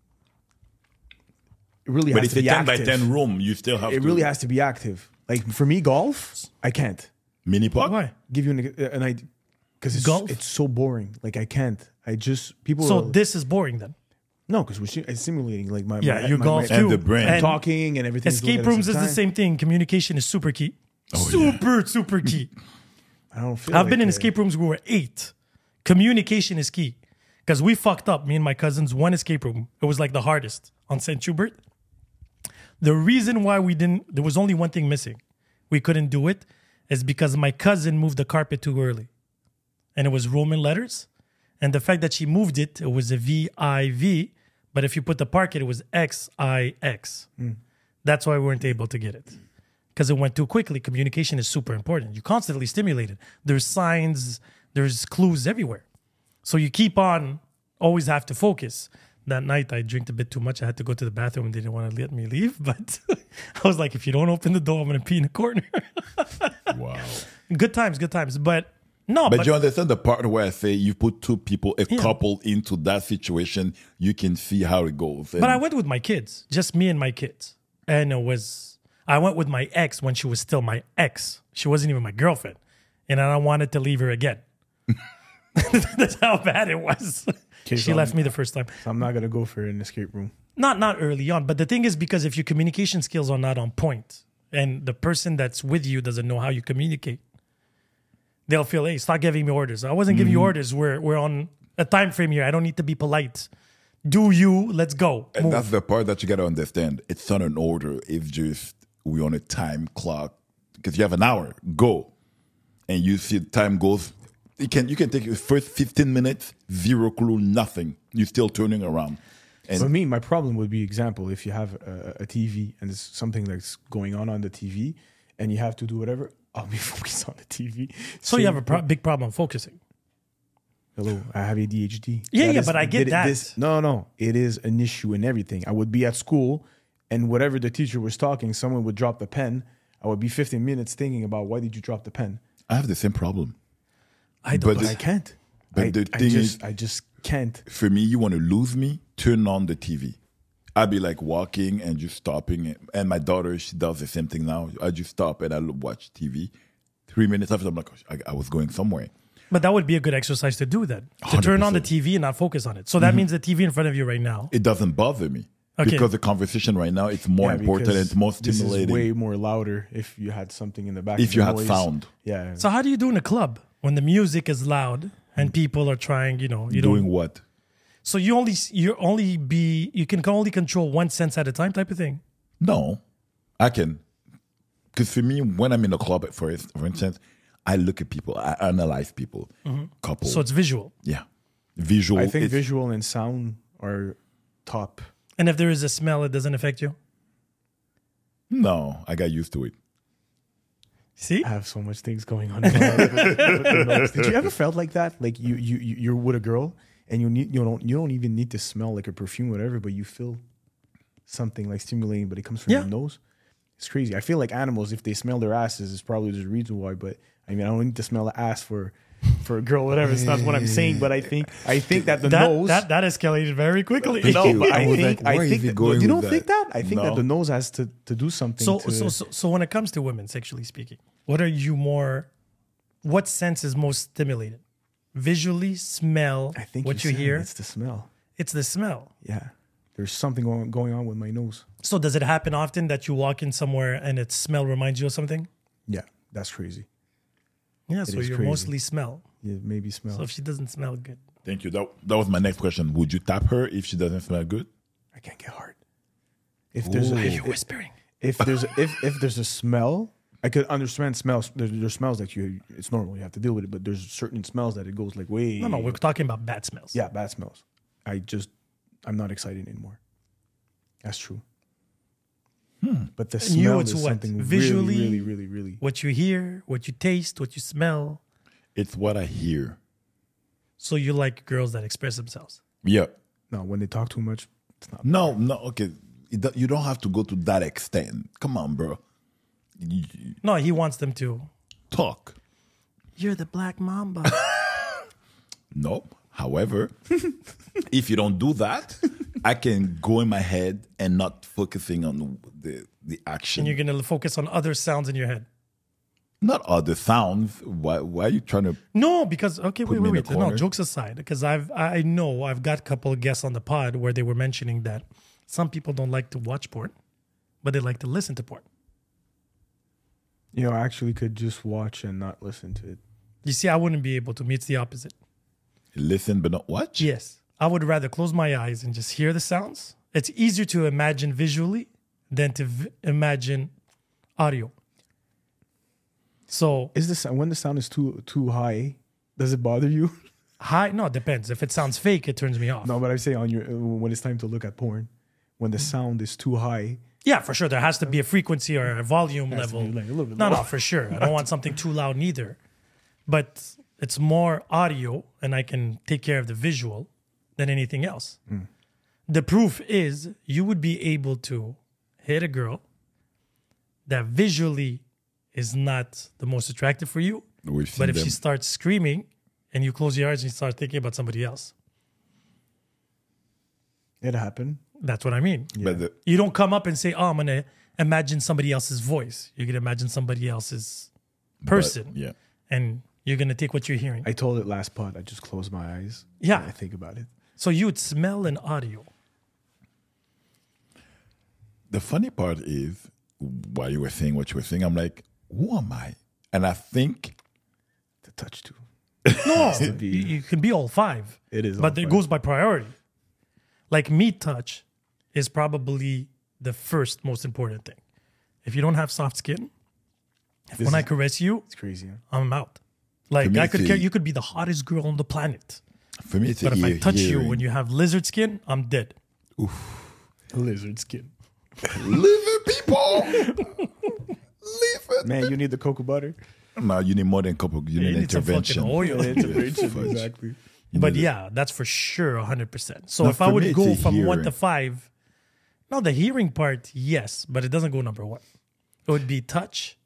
It really But has it's to a be ten by active. ten room. You still have It to. really has to be active. Like for me, golf, I can't Mini puck? Why? give you an, an idea because it's Golf? it's so boring. Like I can't. I just people. So will- this is boring then. No, because we're sim- it's simulating like my Yeah, my, you my, golf my, And too. the brain. And talking and everything. escape rooms is the same thing. Communication is super key. super, super key. I don't feel. I've like been in it. escape rooms where we're eight. Communication is key. Because we fucked up, me and my cousins, one escape room. It was like the hardest on Saint Hubert. The reason why we didn't, there was only one thing missing. We couldn't do it is because my cousin moved the carpet too early. And it was Roman letters. And the fact that she moved it, it was a V I V. But if you put the park it, it was X I X. That's why we weren't able to get it. Because it went too quickly. Communication is super important. You're constantly stimulated. There's signs, there's clues everywhere. So you keep on, always have to focus. That night I drank a bit too much. I had to go to the bathroom and they didn't want to let me leave. But I was like, if you don't open the door, I'm going to pee in the corner. Wow. Good times, good times. But no, But, but, you understand the part where I say you put two people, a Yeah. couple into that situation, you can see how it goes. And but I went with my kids, just me and my kids. And it was, I went with my ex when she was still my ex. She wasn't even my girlfriend. And I wanted to leave her again. That's how bad it was. Okay, She so left I'm- me the first time. So I'm not gonna go for an escape room. Not not early on, but the thing is because if your communication skills are not on point and the person that's with you doesn't know how you communicate, they'll feel, hey, stop giving me orders. I wasn't giving you orders. We're we're on a time frame here. I don't need to be polite. Do you? Let's go. And Move. that's the part that you got to understand. It's not an order. It's just we're on a time clock because you have an hour. Go, and you see time goes. You can you can take your first fifteen minutes, zero clue, nothing. You're still turning around. And For me, my problem would be example if you have a, a T V and there's something that's going on on the T V and you have to do whatever. I'll be focused on the T V. So you have a pro- big problem focusing. Hello, I have A D H D. Yeah, That yeah, is- but I get it- that. This, no, no, it is an issue in everything. I would be at school, and whatever the teacher was talking, someone would drop the pen. I would be fifteen minutes thinking about why did you drop the pen. I have the same problem. I don't. But But I can't. But I, the I thing just, is- I just can't. For me, you want to lose me, turn on the T V. I'd be like walking and just stopping. And my daughter, she does the same thing now. I just stop and I watch T V. Three minutes after, I'm like, I, I was going somewhere. But that would be a good exercise to do then. To turn on the T V and not focus on it. So that means the T V in front of you right now. It doesn't bother me. Okay. Because the conversation right now, it's more Yeah, important and because it's more This is stimulating. way more louder if you had something in the back. If of you the had noise. sound. Yeah. So how do you do in a club when the music is loud and people are trying, you know, you Doing don't. what? So you only you only be you can only control one sense at a time type of thing. No, I can. Because for me, when I'm in a club, for, for instance, I look at people, I analyze people, couple. So it's visual. yeah. Visual. I think it's- visual and sound are top. And if there is a smell, it doesn't affect you. No, I got used to it. See? I have so much things going on. Did you ever felt like that? Like you, you, you- you're with a girl and you need, you don't, you don't even need to smell like a perfume, whatever, but you feel something like stimulating, but it comes from Yeah. your nose. It's crazy. I feel like animals, if they smell their asses, is probably the reason why. But I mean, I don't need to smell the ass for, for a girl, whatever. It's not what I'm saying, but I think, I think that the That, nose. that that escalated very quickly. Thank no, you. but I I was think, like, where I is think, he that- going you with don't think that? that? I think No. that the nose has to, to do something. So, to, so so so when it comes to women, sexually speaking, what are you more? What sense is most stimulated? Visually, smell. I think what you you said hear. it's the smell. It's the smell. Yeah. There's something going, going on with my nose. So does it happen often that you walk in somewhere and its smell reminds you of something? Yeah, that's crazy. Yeah, so is you're crazy. mostly smell. Yeah, maybe smell. So if she doesn't smell good, Thank you. That, that was my next question. Would you tap her if she doesn't smell good? I can't get hard. If there's Ooh. a, you're if, whispering. if there's a, if if there's a smell, I could understand smells. There's, there's smells that you it's normal you have to deal with it, but there's certain smells that it goes like way. No, no, we're talking about bad smells. yeah, bad smells. I just I'm not excited anymore. That's true. But the And you, smell it's is what? something Visually? really, really, really, really. What you hear, what you taste, what you smell. It's what I hear. So you like girls that express themselves. Yeah. No, when they talk too much, it's not. No, no, okay. It do- You don't have to go to that extent. Come on, bro. You- you No, he wants them to. Talk. You're the black mamba. No. However, if you don't do that, I can go in my head and not focusing on the the action. And you're going to focus on other sounds in your head. Not all the sounds. Why? Why are you trying to? No, because okay, Put wait, me wait, in wait. a No, corner. jokes aside, because I've I know I've got a couple of guests on the pod where they were mentioning that some people don't like to watch porn, but they like to listen to porn. You know, I actually could just watch and not listen to it. You see, I wouldn't be able to. Me, it's the opposite. Listen but not watch? Yes, I would rather close my eyes and just hear the sounds. It's easier to imagine visually than to v- imagine audio. So Is this when the sound is too too high? Does it bother you? high, no, it depends. If it sounds fake, it turns me off. No, but I say on your uh, when it's time to look at porn, when the sound is too high. Yeah, for sure. There has to be a frequency or a volume Has to level. be like a little bit no, lower. no, for sure. I don't want something too loud neither. But it's more audio, and I can take care of the visual than anything else. Mm. The proof is you would be able to hit a girl that visually is not the most attractive for you, We've seen but if them. she starts screaming and you close your eyes and you start thinking about somebody else, It happened. that's what I mean. But the, You don't come up and say, "Oh, I'm gonna imagine somebody else's voice." You're gonna imagine somebody else's person, but, yeah. and you're gonna take what you're hearing. I told it last pod. I just close my eyes. Yeah. and I think about it. So you would smell an audio. The funny part is, while you were saying what you were saying, I'm like, who am I? And I think The touch too. No, to you, be- you can be all five. It is, but all it five. goes by priority. Like meat touch is probably the first most important thing. If you don't have soft skin, if This when I is- caress you, It's crazy. Huh? I'm out. Like me, I could it's care, a- you could be the hottest girl on the planet, for me, it's but a if I ear- touch you hearing. when you have lizard skin, I'm dead. Lizard skin. Lizard people, lizard. Man, you need the cocoa butter. No, you need more than couple. You Yeah, need you need some intervention. fucking oil. Intervention, Fudge. exactly. You But need- yeah, that's for sure one hundred percent. So No, if I for would me, it's go a from one to hearing. five, no, the hearing part, yes, but it doesn't go number one. It would be touch,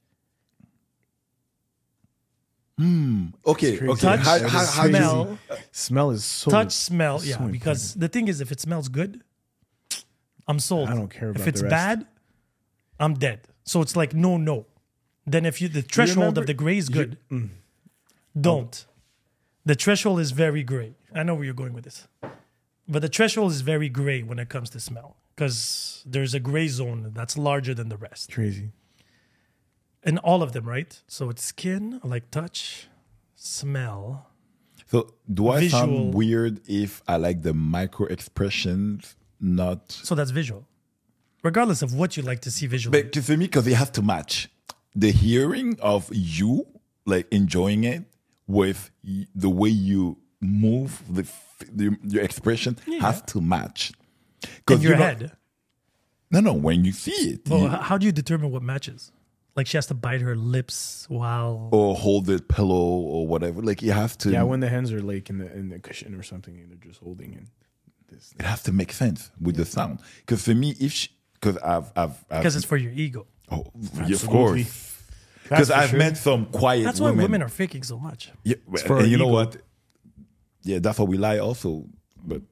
okay, crazy. okay. touch, how, how, how you- smell, Smell is so. touch, smell. so Yeah, important. because the thing is, if it smells good, I'm sold. I don't care If about it's the rest. bad, I'm dead. So it's like no, no. Then if you the threshold remember- of the gray is good, don't. The threshold is very gray. I know where you're going with this, but the threshold is very gray when it comes to smell because there's a gray zone that's larger than the rest. Crazy. And all of them, right? So it's skin, like touch, smell. So do I Visual. sound weird if I like the micro expressions, not? So that's visual. Regardless of what you like to see visually. But for me, because it has to match the hearing of you, like enjoying it, with y- the way you move, the, f- the your expression has to match. in Because your head. No, no. When you see it, Well, you- h- how do you determine what matches? Like she has to bite her lips while. or hold the pillow or whatever. Like you have to. Yeah, when the hands are like in the in the cushion or something, and they're just holding it. This. it has to make sense with the sound. Because for me, if because I've I've, I've Because it's for your ego. oh, yeah, of Absolutely. course. Because for I've sure. met some quiet That's why women. women are faking so much. Yeah, for and our you know ego. what? Yeah, that's why we lie also. But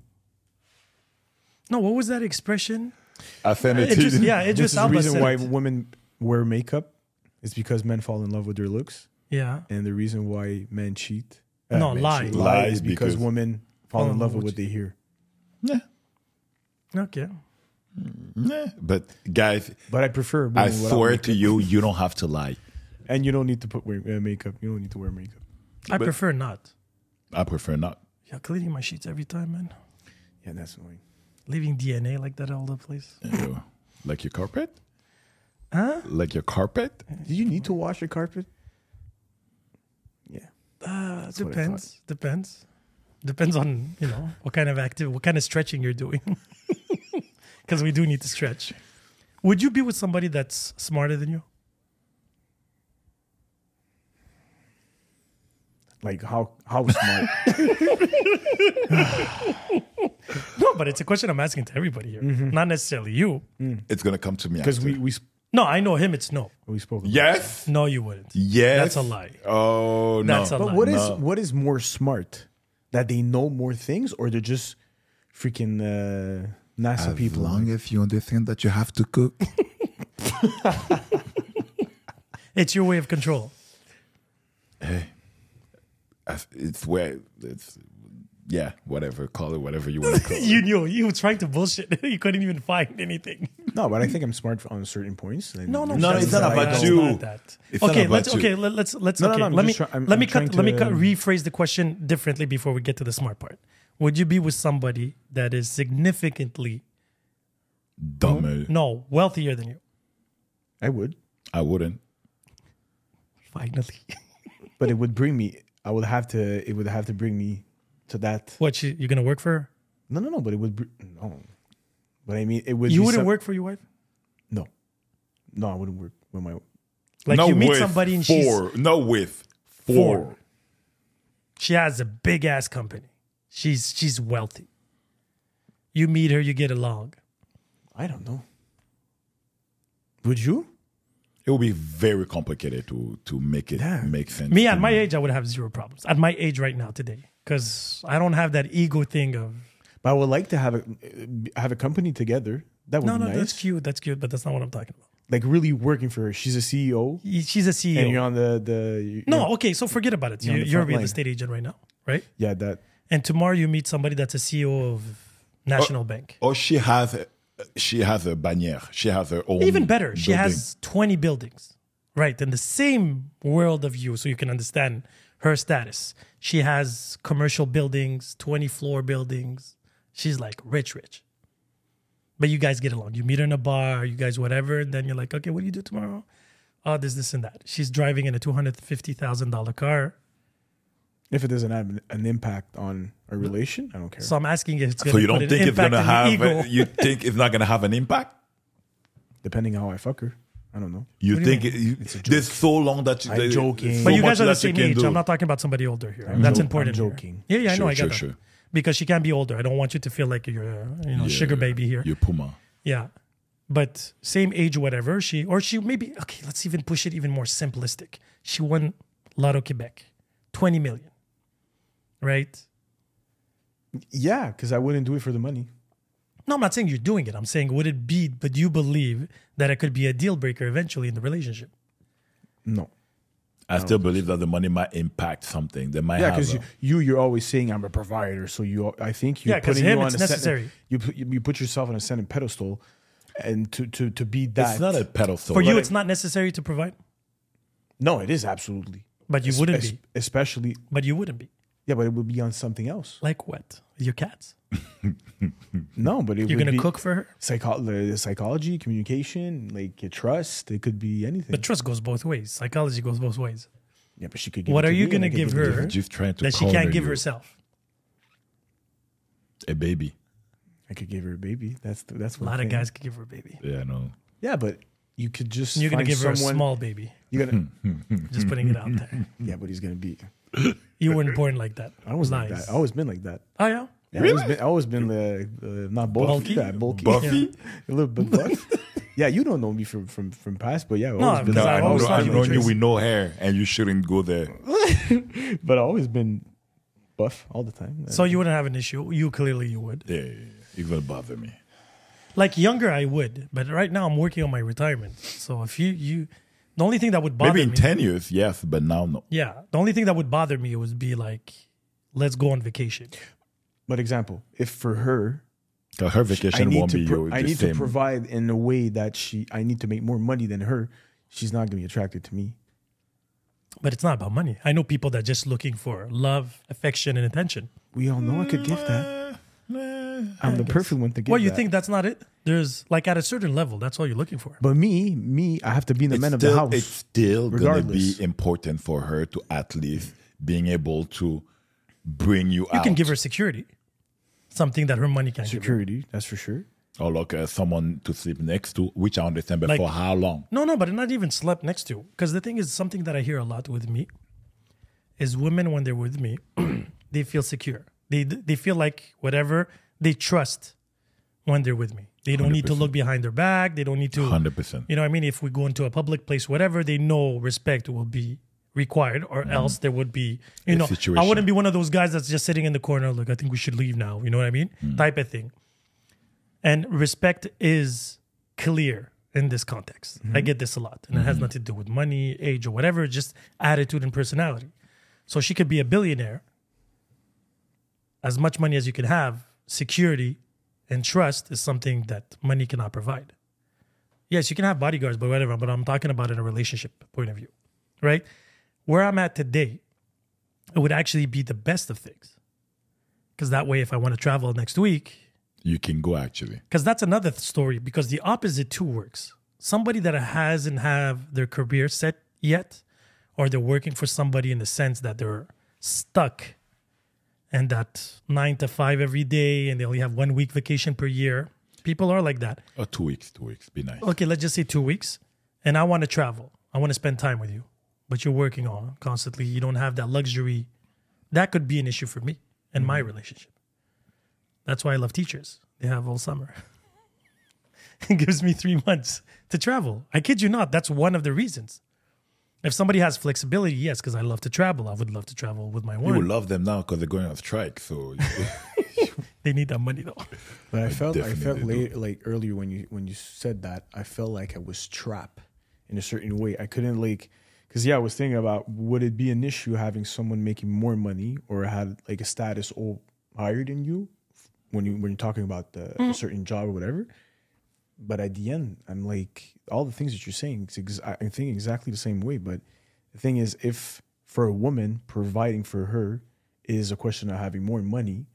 No, what was that expression? I sent it, It to just, you. yeah, it This just is the Alba reason said why it. women wear makeup. Is because men fall in love with their looks, Yeah. and the reason why men cheat. uh, No, men lie. cheat, Lie is because, because- women fall in love with what they hear. Yeah. Okay. Yeah. But guys, But I prefer. I women without swear makeup. to you, you don't have to lie. And you don't need to put wear, uh, makeup. You don't need to wear makeup. I But- prefer not. I prefer not. Yeah, cleaning my sheets every time, man. Yeah, that's annoying. Leaving D N A like that all over the place. You know, like your carpet? Huh? Like your carpet? Did you need to wash your carpet? Yeah. Uh, what I depends. Depends. Depends on, you know, what kind of active, what kind of stretching you're doing. Because we do need to stretch. Would you be with somebody that's smarter than you? Like how how smart? No, but it's a question I'm asking to everybody here. Not necessarily you. It's gonna come to me Because after. we we sp- No, I know him. It's no. we spoke. About Yes. No, you wouldn't. Yes. That's a lie. Oh no. That's a But lie. what is No. what is more smart? That they know more things, or they're just freaking uh, NASA As people? long as you understand that you have to cook. It's your way of control. Hey, I- it's where it's yeah, whatever, call it whatever you want to call it. You knew you were trying to bullshit. You couldn't even find anything. No, but I think I'm smart on certain points. No, no, No, that's it's not not about that's you. not that. It's not okay, about let's you. okay. Let, let's let's No, no, okay. no, I'm let me just try- I'm- let me I'm cut trying let me to- cut, rephrase the question differently before we get to the smart part. Would you be with somebody that is significantly Dumber. no wealthier than you? I would, I wouldn't. Finally, but it would bring me. I would have to. It would have to bring me to that. what you you gonna work for her? No, no, no. But it would. br- No. But I mean, it would. You be wouldn't some- work for your wife? No. No, I wouldn't work with my. Like no you meet with somebody and she's four. No with four. Four. she has a big ass company. She's she's wealthy. You meet her, you get along. I don't know. Would you? It would be very complicated to to make it Yeah. make sense. Me to at my age, I would have zero problems. At my age right now today, because I don't have that ego thing of But I would like to have a have a company together. That would no, be no, nice. that's cute, that's cute, but that's not what I'm talking about. Like really working for her. She's a C E O, She's a C E O. and you're on the the. You're, no, okay, so forget about it. You're on You, the you're a front real line. estate agent right now, right? Yeah, that. And tomorrow you meet somebody that's a C E O of National Bank. Or she has a, she has a bannière. She has her own. Even better, she building. has twenty buildings, right? In the same world of you, so you can understand her status. She has commercial buildings, twenty floor buildings. She's like rich, rich. But you guys get along. You meet her in a bar, you guys whatever, and then you're like, okay, what do you do tomorrow? Oh, this, this, and that. She's driving in a two hundred fifty thousand dollars car. If it doesn't have an, an impact on a relation, I don't care. So I'm asking if it's going So to you put don't an think it's impact gonna on your have? ego. A, you think it's not gonna have an impact? Depending how I fuck her, I don't know. You What do you think it, you, there's so long that you, I'm there- joking. there's But so you guys much are the that you same can age. do. I'm not talking about somebody older here. I'm That's jo- important. I'm here. joking. Yeah, yeah, I know. Sure, I sure, get that. sure. Because she can't be older. I don't want you to feel like you're, a, you know, Yeah, sugar baby here. You're Puma. Yeah, but same age, whatever. She or she maybe okay. Let's even push it even more simplistic. She won Lotto Quebec, twenty million, right? Yeah, because I wouldn't do it for the money. No, I'm not saying you're doing it. I'm saying would it be? But you believe that it could be a deal breaker eventually in the relationship. No. I still believe that the money might impact something. They might Yeah, have. because a- you, you you're always saying I'm a provider, so you I think you're Yeah, 'cause putting him, you on it's a necessary. Certain, you put you put yourself on a certain pedestal, and to to to be that. it's not a pedestal. For you, Like, it's not necessary to provide, No, it is absolutely. but you Es- wouldn't es- be. especially But you wouldn't be. yeah, but it would be on something else. Like what? Your cats? No, but it You're would gonna be cook for her? psycho- the psychology, communication, like your trust. It could be anything. But trust goes both ways. Psychology goes both ways. yeah, but she could. Give What it are to you me, gonna and I could give it to her her. just trying to That she corner can't give you. herself. A baby. I could give her a baby. That's the, that's A one lot of thing. guys could give her a baby. Yeah, no. Yeah, but you could just. You're gonna find give her a someone, small baby. You're gonna. Just putting it out there. Yeah, but he's gonna be. You weren't born like that. I was nice. like that. I always been like that. Oh yeah. Yeah, I always been. I always been the uh, not bulky, Bulky? yeah, bulky, Buffy? a little bit buff. Yeah, you don't know me from from from past, but yeah, I've No, always been. because No, I I always know, thought I you know were you Tracy. with no hair, and you shouldn't go there. But I've always been buff all the time. So you wouldn't have an issue. You clearly you would. Yeah, yeah, yeah. You're gonna bother me. Like younger, I would, but right now I'm working on my retirement. So if you you, the only thing that would bother Maybe in me, ten years, yes, but now no. yeah, the only thing that would bother me would be like, let's go on vacation. But example, if for her, 'Cause her I vacation need won't to be pro- your, I the need same. to provide in a way that she, I need to make more money than her. She's not gonna be attracted to me. But it's not about money. I know people that are just looking for love, affection, and attention. We all know I could give that. I'm the perfect one to give. Well, you that. think that's not it? There's like at a certain level, that's all you're looking for. But me, me, I have to be the it's man of still, the house. It's still gonna regardless. be important for her to at least being able to bring you, You out. can give her security, something that her money can't give her. Security, that's for sure. or like uh, someone to sleep next to, which I understand. But Like- for how long? No, no, but not even slept next to. Because the thing is, something that I hear a lot with me is women when they're with me, they feel secure. They they feel like whatever they trust when they're with me. They don't need to one hundred percent. look behind their back. They don't need to. Hundred percent. You know what I mean? If we go into a public place, whatever, they know respect will be required, or else there would be, you A know, I situation. wouldn't be one of those guys that's just sitting in the corner, like, I think we should leave now. You know what I mean? Type of thing. And respect is clear in this context. I get this a lot. And it has nothing to do with money, age, or whatever, just attitude and personality. So she could be a billionaire, as much money as you can have, security and trust is something that money cannot provide. Yes, you can have bodyguards, but whatever, but I'm talking about in a relationship point of view, right? Where I'm at today, it would actually be the best of things. Because that way, if I want to travel next week, You can go actually. because that's another th- story, because the opposite too works. Somebody that hasn't have their career set yet, or they're working for somebody in the sense that they're stuck and that nine to five every day and they only have one week vacation per year. People are like that. Or two weeks, two weeks. Be nice. Okay, let's just say two weeks. And I want to travel. I want to spend time with you. But you're working on constantly. You don't have that luxury. That could be an issue for me and my relationship. That's why I love teachers. They have all summer. It gives me three months to travel. I kid you not. That's one of the reasons. If somebody has flexibility, yes, because I love to travel. I would love to travel with my You one. would love them now because they're going on strike. So They need that money though. But I felt I definitely felt do. late, like earlier when you when you said that, I felt like I was trapped in a certain way. I couldn't like because yeah, I was thinking about would it be an issue having someone making more money or had like a status or higher than you when you when you're talking about the, a certain job or whatever. But at the end, I'm like all the things that you're saying. It's ex- I'm thinking exactly the same way. But the thing is, if for a woman providing for her is a question of having more money.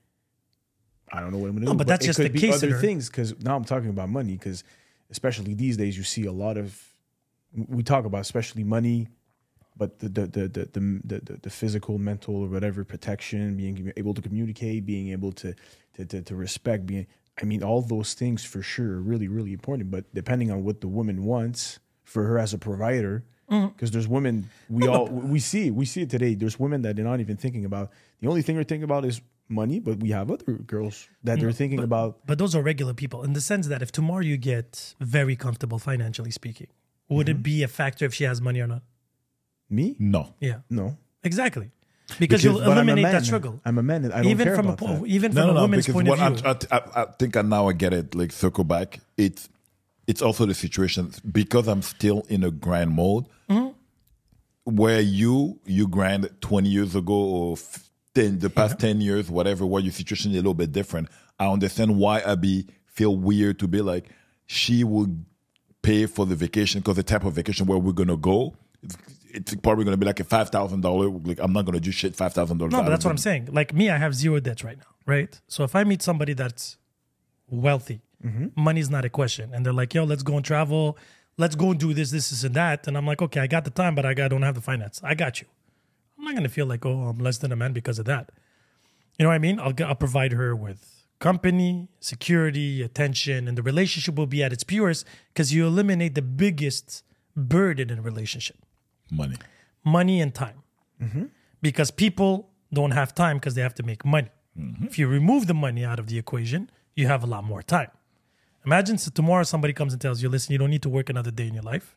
I don't know what I'm going to No, do. but that's it just could the be case other in her. things because now I'm talking about money because especially these days you see a lot of we talk about especially money, but the the the the the, the, the, the physical, mental, or whatever protection, being able to communicate, being able to to to, to respect, being I mean all those things for sure are really really important. But depending on what the woman wants for her as a provider. Because there's women we all we see we see it today. There's women that they're not even thinking about. The only thing they're thinking about is money. But we have other girls that they're thinking about. But those are regular people in the sense that if tomorrow you get very comfortable financially speaking, would it be a factor if she has money or not? Me? no. Yeah, No. exactly. Because, Because- you'll but I'm a eliminate man. that struggle. I'm a man. and I don't even care from about a po- that. even No, from no, a no. woman's Because point what of I'm, view. I, I, I think I now I get it. Like circle back. It's it's also the situation because I'm still in a grind mode. Mm-hmm. Where you you grind twenty years ago or ten, the past ten years, whatever, where your situation is a little bit different. I understand why I be feel weird to be like she will pay for the vacation because the type of vacation where we're gonna go, it's, it's probably gonna be like a five thousand dollar. Like I'm not gonna do shit five thousand dollars. No, but that's what I'm saying. Like me, I have zero debts right now, right? So if I meet somebody that's wealthy, money's not a question, and they're like, "Yo, let's go and travel. Let's go and do this, this, this, and that." And I'm like, "Okay, I got the time, but I, got, I don't have the finance. I got you." I'm not gonna feel like, "Oh, I'm less than a man because of that." You know what I mean? I'll, I'll provide her with company, security, attention, and the relationship will be at its purest because you eliminate the biggest burden in a relationship. money. Money and time. Because people don't have time because they have to make money. If you remove the money out of the equation, you have a lot more time. Imagine so tomorrow somebody comes and tells you, listen, you don't need to work another day in your life.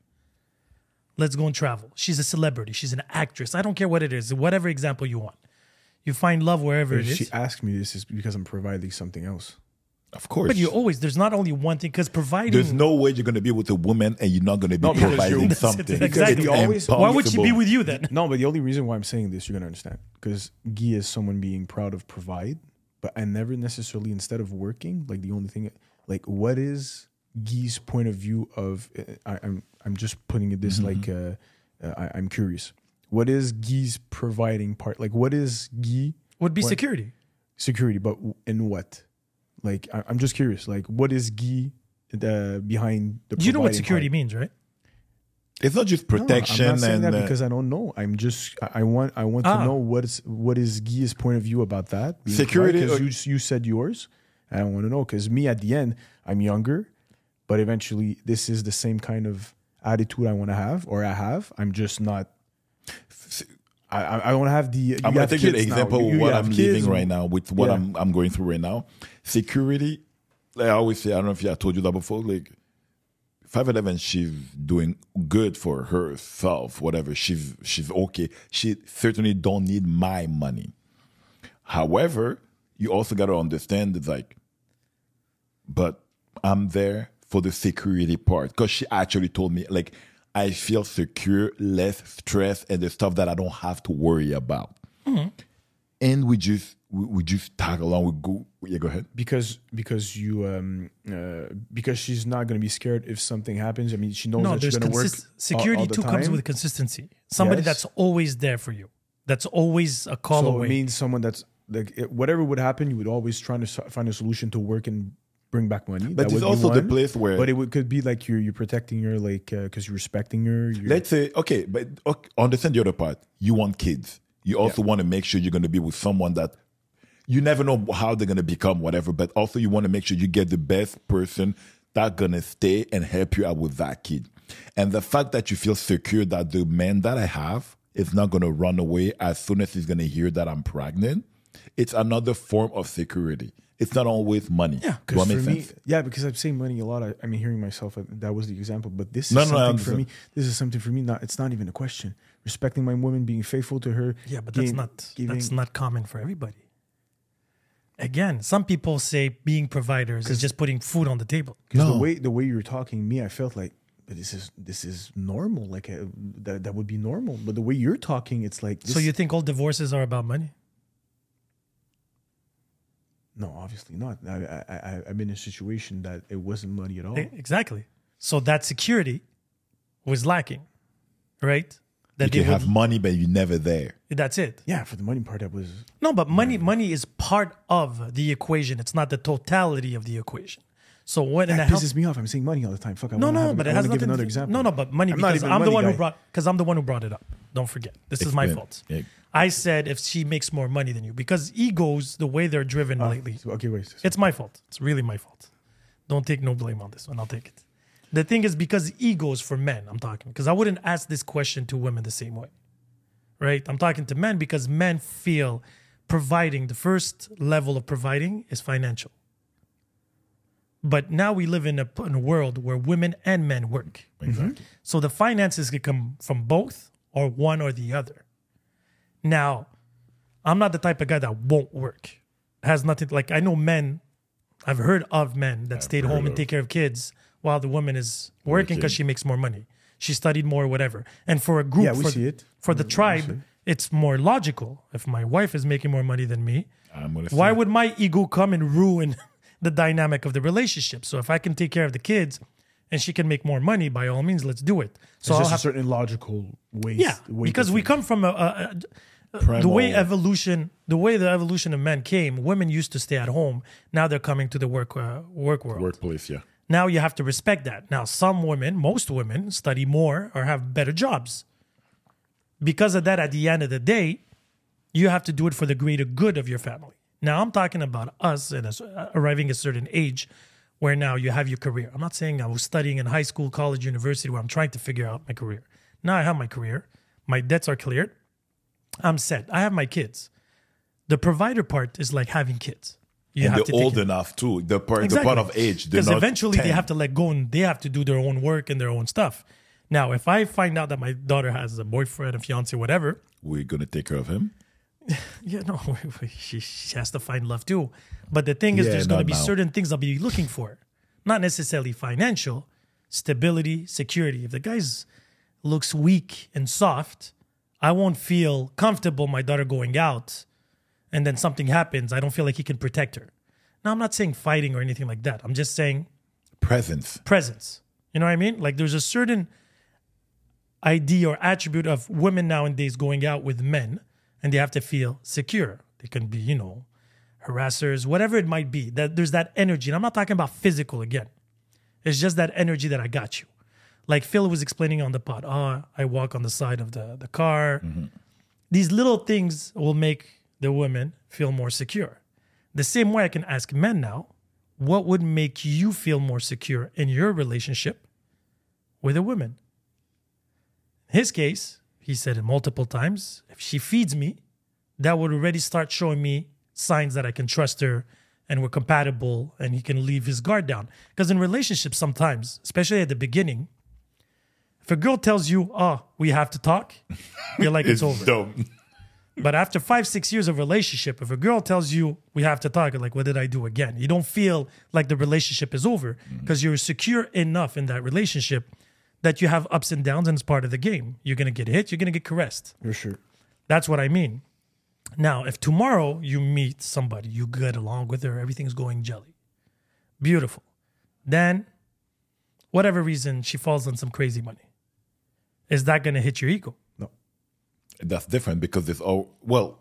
Let's go and travel. She's a celebrity. She's an actress. I don't care what it is, whatever example you want. You find love wherever it If she is. asked me this is because I'm providing something else. Of course. But you always, there's not only one thing, because providing. There's no way you're gonna be with a woman and you're not gonna be No, because providing you're- something. Exactly. It's Always- Why would she be impossible. with you then? No, but the only reason why I'm saying this, you're gonna understand, because Guy is someone being proud of provide, but I never necessarily instead of working, like the only thing, like what is Guy's point of view of? I, I'm I'm just putting it this like uh, uh, I, I'm curious. What is Guy's providing part? Like what is Guy Would be What? security. security, but in what? Like I, I'm just curious. Like what is Guy uh, behind the? You know what providing security part? means, right? It's not just No, protection I'm not saying and that uh, because I don't know. I'm just I, I want I want Ah. to know what is what is Guy's point of view about that being Security, Because uh, you you said yours, and I want to know because me at the end I'm younger, but eventually this is the same kind of attitude I want to have or I have. I'm just not. I I, I don't have the. You I'm gonna have take you an kids now. example You- of you what have I'm kids. living right now with what Yeah. I'm I'm going through right now. Security, like I always say, I don't know if I told you that before. Like five eleven, she's doing good for herself. Whatever, she's she's okay. She certainly don't need my money. However, you also got to understand it's like, but I'm there for the security part because she actually told me, like, I feel secure, less stress, and the stuff that I don't have to worry about. Mm-hmm. And we just we, we just tag along. We go. Yeah, go ahead. Because because you um uh, because she's not going to be scared if something happens. I mean, she knows No, that she's there's going to work. consist- security all, all the too time. comes with consistency. Somebody Yes. that's always there for you. That's always a call So away. it means someone that's like it, whatever would happen, you would always try to so- find a solution to work and bring back money. But That it's would be also the one. place where, But it would, could be like you're you're protecting her, like because you're respecting her. You're, let's say, okay, but okay, understand the other part. You want kids. You also Yeah. want to make sure you're going to be with someone that you never know how they're going to become, whatever. But also you want to make sure you get the best person that's going to stay and help you out with that kid. And the fact that you feel secure that the man that I have is not going to run away as soon as he's going to hear that I'm pregnant, it's another form of security. It's not always money. Yeah, Do I Because make for me, sense? yeah, because I'm saying money a lot. I, I mean, hearing myself, uh, that was the example. But this is No, no, I something for me. understand. This is something for me. Not, it's not even a question. Respecting my woman, being faithful to her. yeah, but that's gain- not giving- that's not common for everybody. Again, some people say being providers is just putting food on the table. Because No. the way the way you were talking, me, I felt like, but this is this is normal. Like uh, that that would be normal. But the way you're talking, it's like. This, So you think all divorces are about money? No, obviously not. I, I I I've been in a situation that it wasn't money at all. E- Exactly. So that security was lacking, right? You That can they would, have money, but you're never there. that's it. Yeah, for the money part, that was. No, but money money is part of the equation. It's not the totality of the equation. So what in That a health, pisses me off. I'm saying money all the time. Fuck. I no, wanna no, have, but I it has wanna nothing. give another to- example. No, no, but money I'm not because even I'm the money one who guy. brought because I'm the one who brought it up. Don't forget, this is my Explain. fault. Yeah. I said if she makes more money than you because egos, the way they're driven Ah, lately, so- okay, wait. it's my fault. It's really my fault. Don't take no blame on this one. I'll take it. The thing is because egos for men, I'm talking, because I wouldn't ask this question to women the same way. Right? I'm talking to men because men feel providing, the first level of providing is financial. But now we live in a, in a world where women and men work. Exactly. So the finances can come from both or one or the other. Now, I'm not the type of guy that won't work. It has nothing, like I know men, I've heard of men that stayed home and take care of kids while the woman is working because Working. she makes more money. She studied more, whatever. And for a group, Yeah, we for, see it. for the We- we see tribe, it. it's more logical. If my wife is making more money than me, I'm gonna why say- would my ego come and ruin the dynamic of the relationship? So if I can take care of the kids and she can make more money, by all means, let's do it. It's So I'll just have a certain logical way. yeah, way because to we think. come from a, a, a the Primal. way evolution, the way the evolution of men came. Women used to stay at home. Now they're coming to the work uh, work world. workplace, yeah. Now you have to respect that. Now some women, most women, study more or have better jobs. Because of that, at the end of the day, you have to do it for the greater good of your family. Now I'm talking about us and us, uh, arriving at a certain age where now you have your career. I'm not saying I was studying in high school, college, university where I'm trying to figure out my career. Now I have my career. My debts are cleared. I'm set. I have my kids. The provider part is like having kids. You And have they're to take old care- enough too. The part, Exactly. the part of age. they're Because not eventually they ten. have to let go and they have to do their own work and their own stuff. Now, if I find out that my daughter has a boyfriend, a fiance, whatever, We're gonna take care of him. yeah, no, she, she has to find love too. But the thing is, Yeah, there's going to not be now. certain things I'll be looking for, not necessarily financial, stability, security. If the guy's looks weak and soft, I won't feel comfortable my daughter going out and then something happens. I don't feel like he can protect her. Now, I'm not saying fighting or anything like that. I'm just saying Presence. presence. You know what I mean? Like there's a certain idea or attribute of women nowadays going out with men and they have to feel secure. They can be, you know, harassers, whatever it might be. That there's that energy. And I'm not talking about physical again. It's just that energy that I got you. Like Phil was explaining on the pod. Oh, I walk on the side of the, the car. These little things will make the women feel more secure. The same way I can ask men now, what would make you feel more secure in your relationship with a woman? In his case, he said it multiple times, if she feeds me, that would already start showing me signs that I can trust her and we're compatible and he can leave his guard down. Because in relationships sometimes, especially at the beginning, if a girl tells you, oh, we have to talk, you're like, it's, over. dumb. But after five, six years of relationship, if a girl tells you we have to talk, like, what did I do again? You don't feel like the relationship is over because you're secure enough in that relationship that you have ups and downs and it's part of the game. You're going to get hit. You're going to get caressed. For sure. That's what I mean. Now, if tomorrow you meet somebody, you get along with her, everything's going jelly. Beautiful. Then, whatever reason, she falls on some crazy money. Is that going to hit your ego? No. That's different because it's all, well,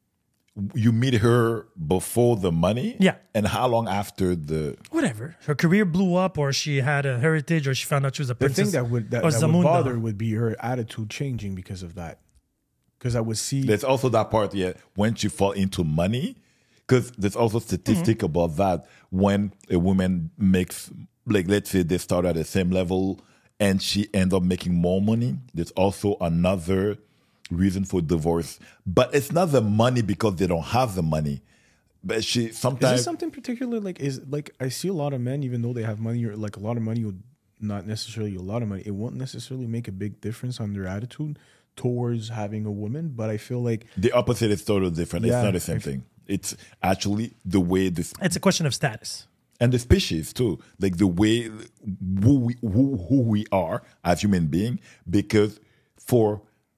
you meet her before the money? Yeah. And how long after the... Whatever. Her career blew up or she had a heritage or she found out she was a The princess. thing that would that, or that would Zamunda. bother would be her attitude changing because of that. Because I would see There's also that part, yeah, when she fall into money, because there's also statistic Mm-hmm. about that when a woman makes, like, let's say they start at the same level and she ends up making more money. There's also another reason for divorce, but it's not the money because they don't have the money. But she Is sometimes this something particular? Like, is like I see a lot of men, even though they have money, or like a lot of money, would not necessarily a lot of money. It won't necessarily make a big difference on their attitude towards having a woman. But I feel like the opposite is totally different. Yeah, it's not the same I- thing. It's actually the way this It's a question of status. and the species too, like the way who we, who, who we are as human being. Because for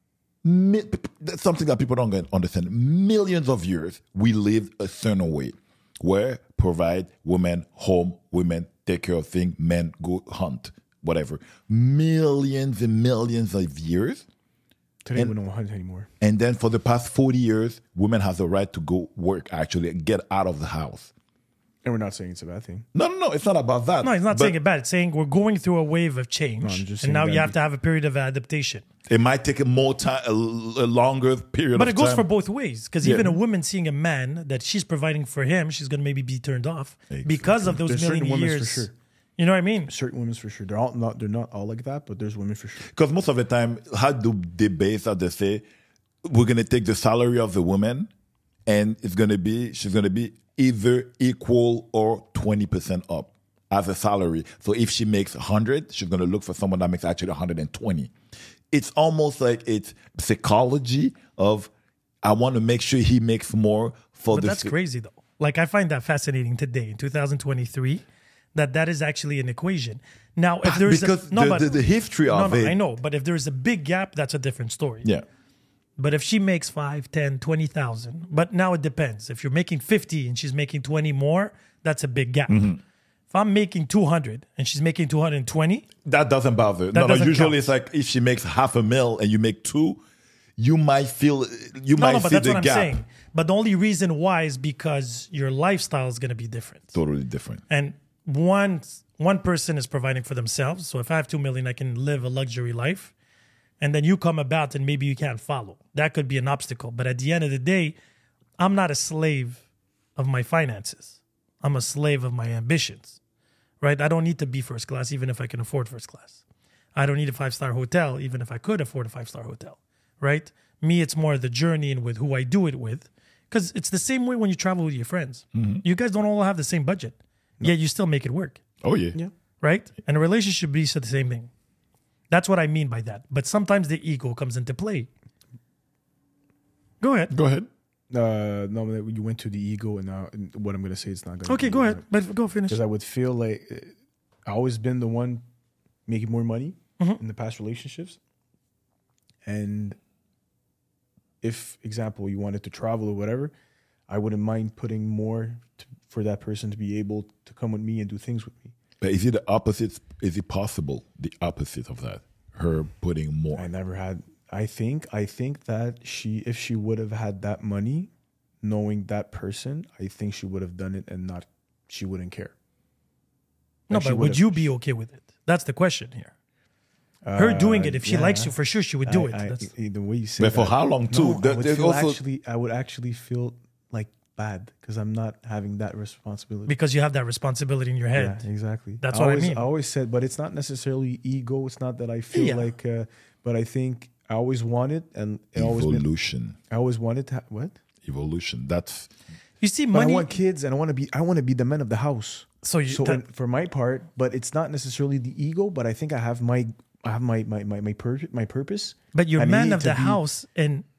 mi- that's something that people don't get- understand. Millions of years we lived a certain way, where provide women home, women take care of things, men go hunt, whatever. Millions and millions of years. today And- we don't hunt anymore. And then for the past forty years, women have the right to go work, actually, get out of the house. And we're not saying it's a bad thing. No, no, no, it's not about that. No, he's not But saying it bad. It's saying we're going through a wave of change. No, I'm just and saying now that you have be- to have a period of adaptation. It might take a more time, a, a longer period But of it goes time. for both ways. Because Yeah. even a woman seeing a man that she's providing for him, she's going to maybe be turned off Exactly. because of those There's million certain women for years. sure. You know what I mean? Certain women for sure. They're all not. They're not all like that, but there's women for sure. Because most of the time, how do they base that? They say, we're going to take the salary of the woman and it's going to be, she's going to be either equal or twenty percent up as a salary. So if she makes one hundred, she's going to look for someone that makes actually one hundred twenty. It's almost like it's psychology of, I want to make sure he makes more for But this. that's crazy, though. Like, I find that fascinating today in two thousand twenty-three that that is actually an equation. Now, if there's Because a, no, the, but, the, the history no, of no, it. I know. But if there's a big gap, that's a different story. Yeah. But if she makes five, ten, twenty thousand, but now it depends. If you're making fifty and she's making twenty more, that's a big gap. Mm-hmm. If I'm making two hundred and she's making two hundred twenty, That doesn't bother. no, no. doesn't Usually count. it's like if she makes half a mil and you make two, you might feel you no, might no, but see that's the what I'm gap. saying. But the only reason why is because your lifestyle is going to be different. Totally different. And one one person is providing for themselves. So if I have two million, I can live a luxury life. And then you come about and maybe you can't follow. That could be an obstacle. But at the end of the day, I'm not a slave of my finances. I'm a slave of my ambitions, right? I don't need to be first class, even if I can afford first class. I don't need a five-star hotel, even if I could afford a five-star hotel, right? Me, it's more the journey and with who I do it with. Because it's the same way when you travel with your friends. You guys don't all have the same budget, yet you still make it work, Oh yeah. Yeah. right? And a relationship be the same thing. That's what I mean by that. But sometimes the ego comes into play. Go ahead. Go ahead. Uh, no, that you went to the ego, and now and what I'm gonna say is not gonna. Okay, go ahead. But go finish. Because I would feel like uh, I always been the one making more money Mm-hmm. in the past relationships, and if example you wanted to travel or whatever, I wouldn't mind putting more to, for that person to be able to come with me and do things with me. But is it the opposite? Is it possible the opposite of that? Her putting more. I never had. I think. I think that she, if she would have had that money, knowing that person, I think she would have done it and not. She wouldn't care. no, Like, she but would would've- you be okay with it? That's the question here. Her doing it, if she yeah. likes you, for sure she would do I- it. I- That's, the way you say But for that- how long, too? No, There- I would there's feel also- actually, I would actually feel like bad because I'm not having that responsibility. because you have that responsibility in your head. Yeah, exactly. That's what I always, mean. I always said, but it's not necessarily ego. It's not that I feel Yeah. like, uh, but I think I always wanted, and it always been, Evolution. I always wanted to ha- what? Evolution. That's You see, But money. I want kids, and I want to be. I want to be the man of the house. so you, So that- in- for my part, but it's not necessarily the ego. But I think I have my, I have my my my my, pur- my purpose. but you're I man need of to the be- house, and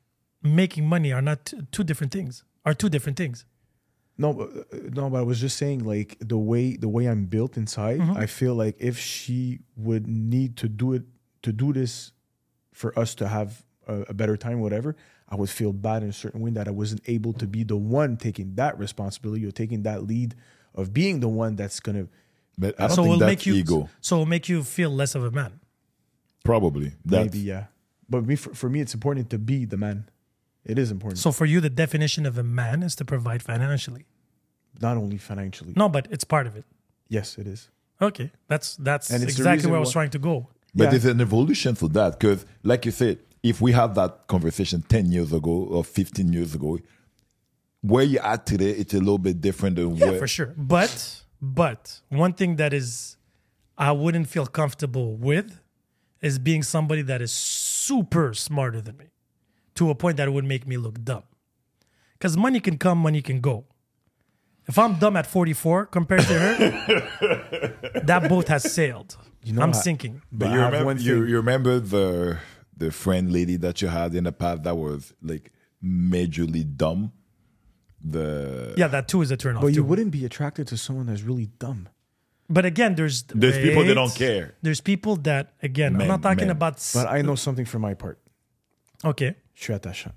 making money are not t- two different things. Are two different things. No, but, uh, no, but I was just saying, like the way the way I'm built inside, Mm-hmm. I feel like if she would need to do it to do this for us to have a, a better time, whatever, I would feel bad in a certain way that I wasn't able to be the one taking that responsibility or taking that lead of being the one that's gonna. But I don't So think will that's make you ego. so will make you feel less of a man. Probably. That's, Maybe, yeah. But me, for, for me, it's important to be the man. It is important. So for you, the definition of a man is to provide financially. Not only financially. No, but it's part of it. Yes, it is. Okay, that's that's And it's the exactly reason where I was why- trying to go. But Yeah. there's an evolution for that because, like you said, if we have that conversation ten years ago or fifteen years ago, where you're at today, it's a little bit different than Yeah, where. for sure. But but one thing that is I wouldn't feel comfortable with is being somebody that is super smarter than me to a point that it would make me look dumb. Because money can come, money can go. If I'm dumb at forty-four compared to her, that boat has sailed. You know, I'm I- sinking. But But I you have remember, one you, thing. you remember the the friend lady that you had in the past that was like majorly dumb? The Yeah, that too is a turn off. But too. you wouldn't be attracted to someone that's really dumb. But again, there's There's people that wait. don't care. There's people that again, I'm Men, not talking men. about. s- But I know something for my part. okay, Je suis attachant.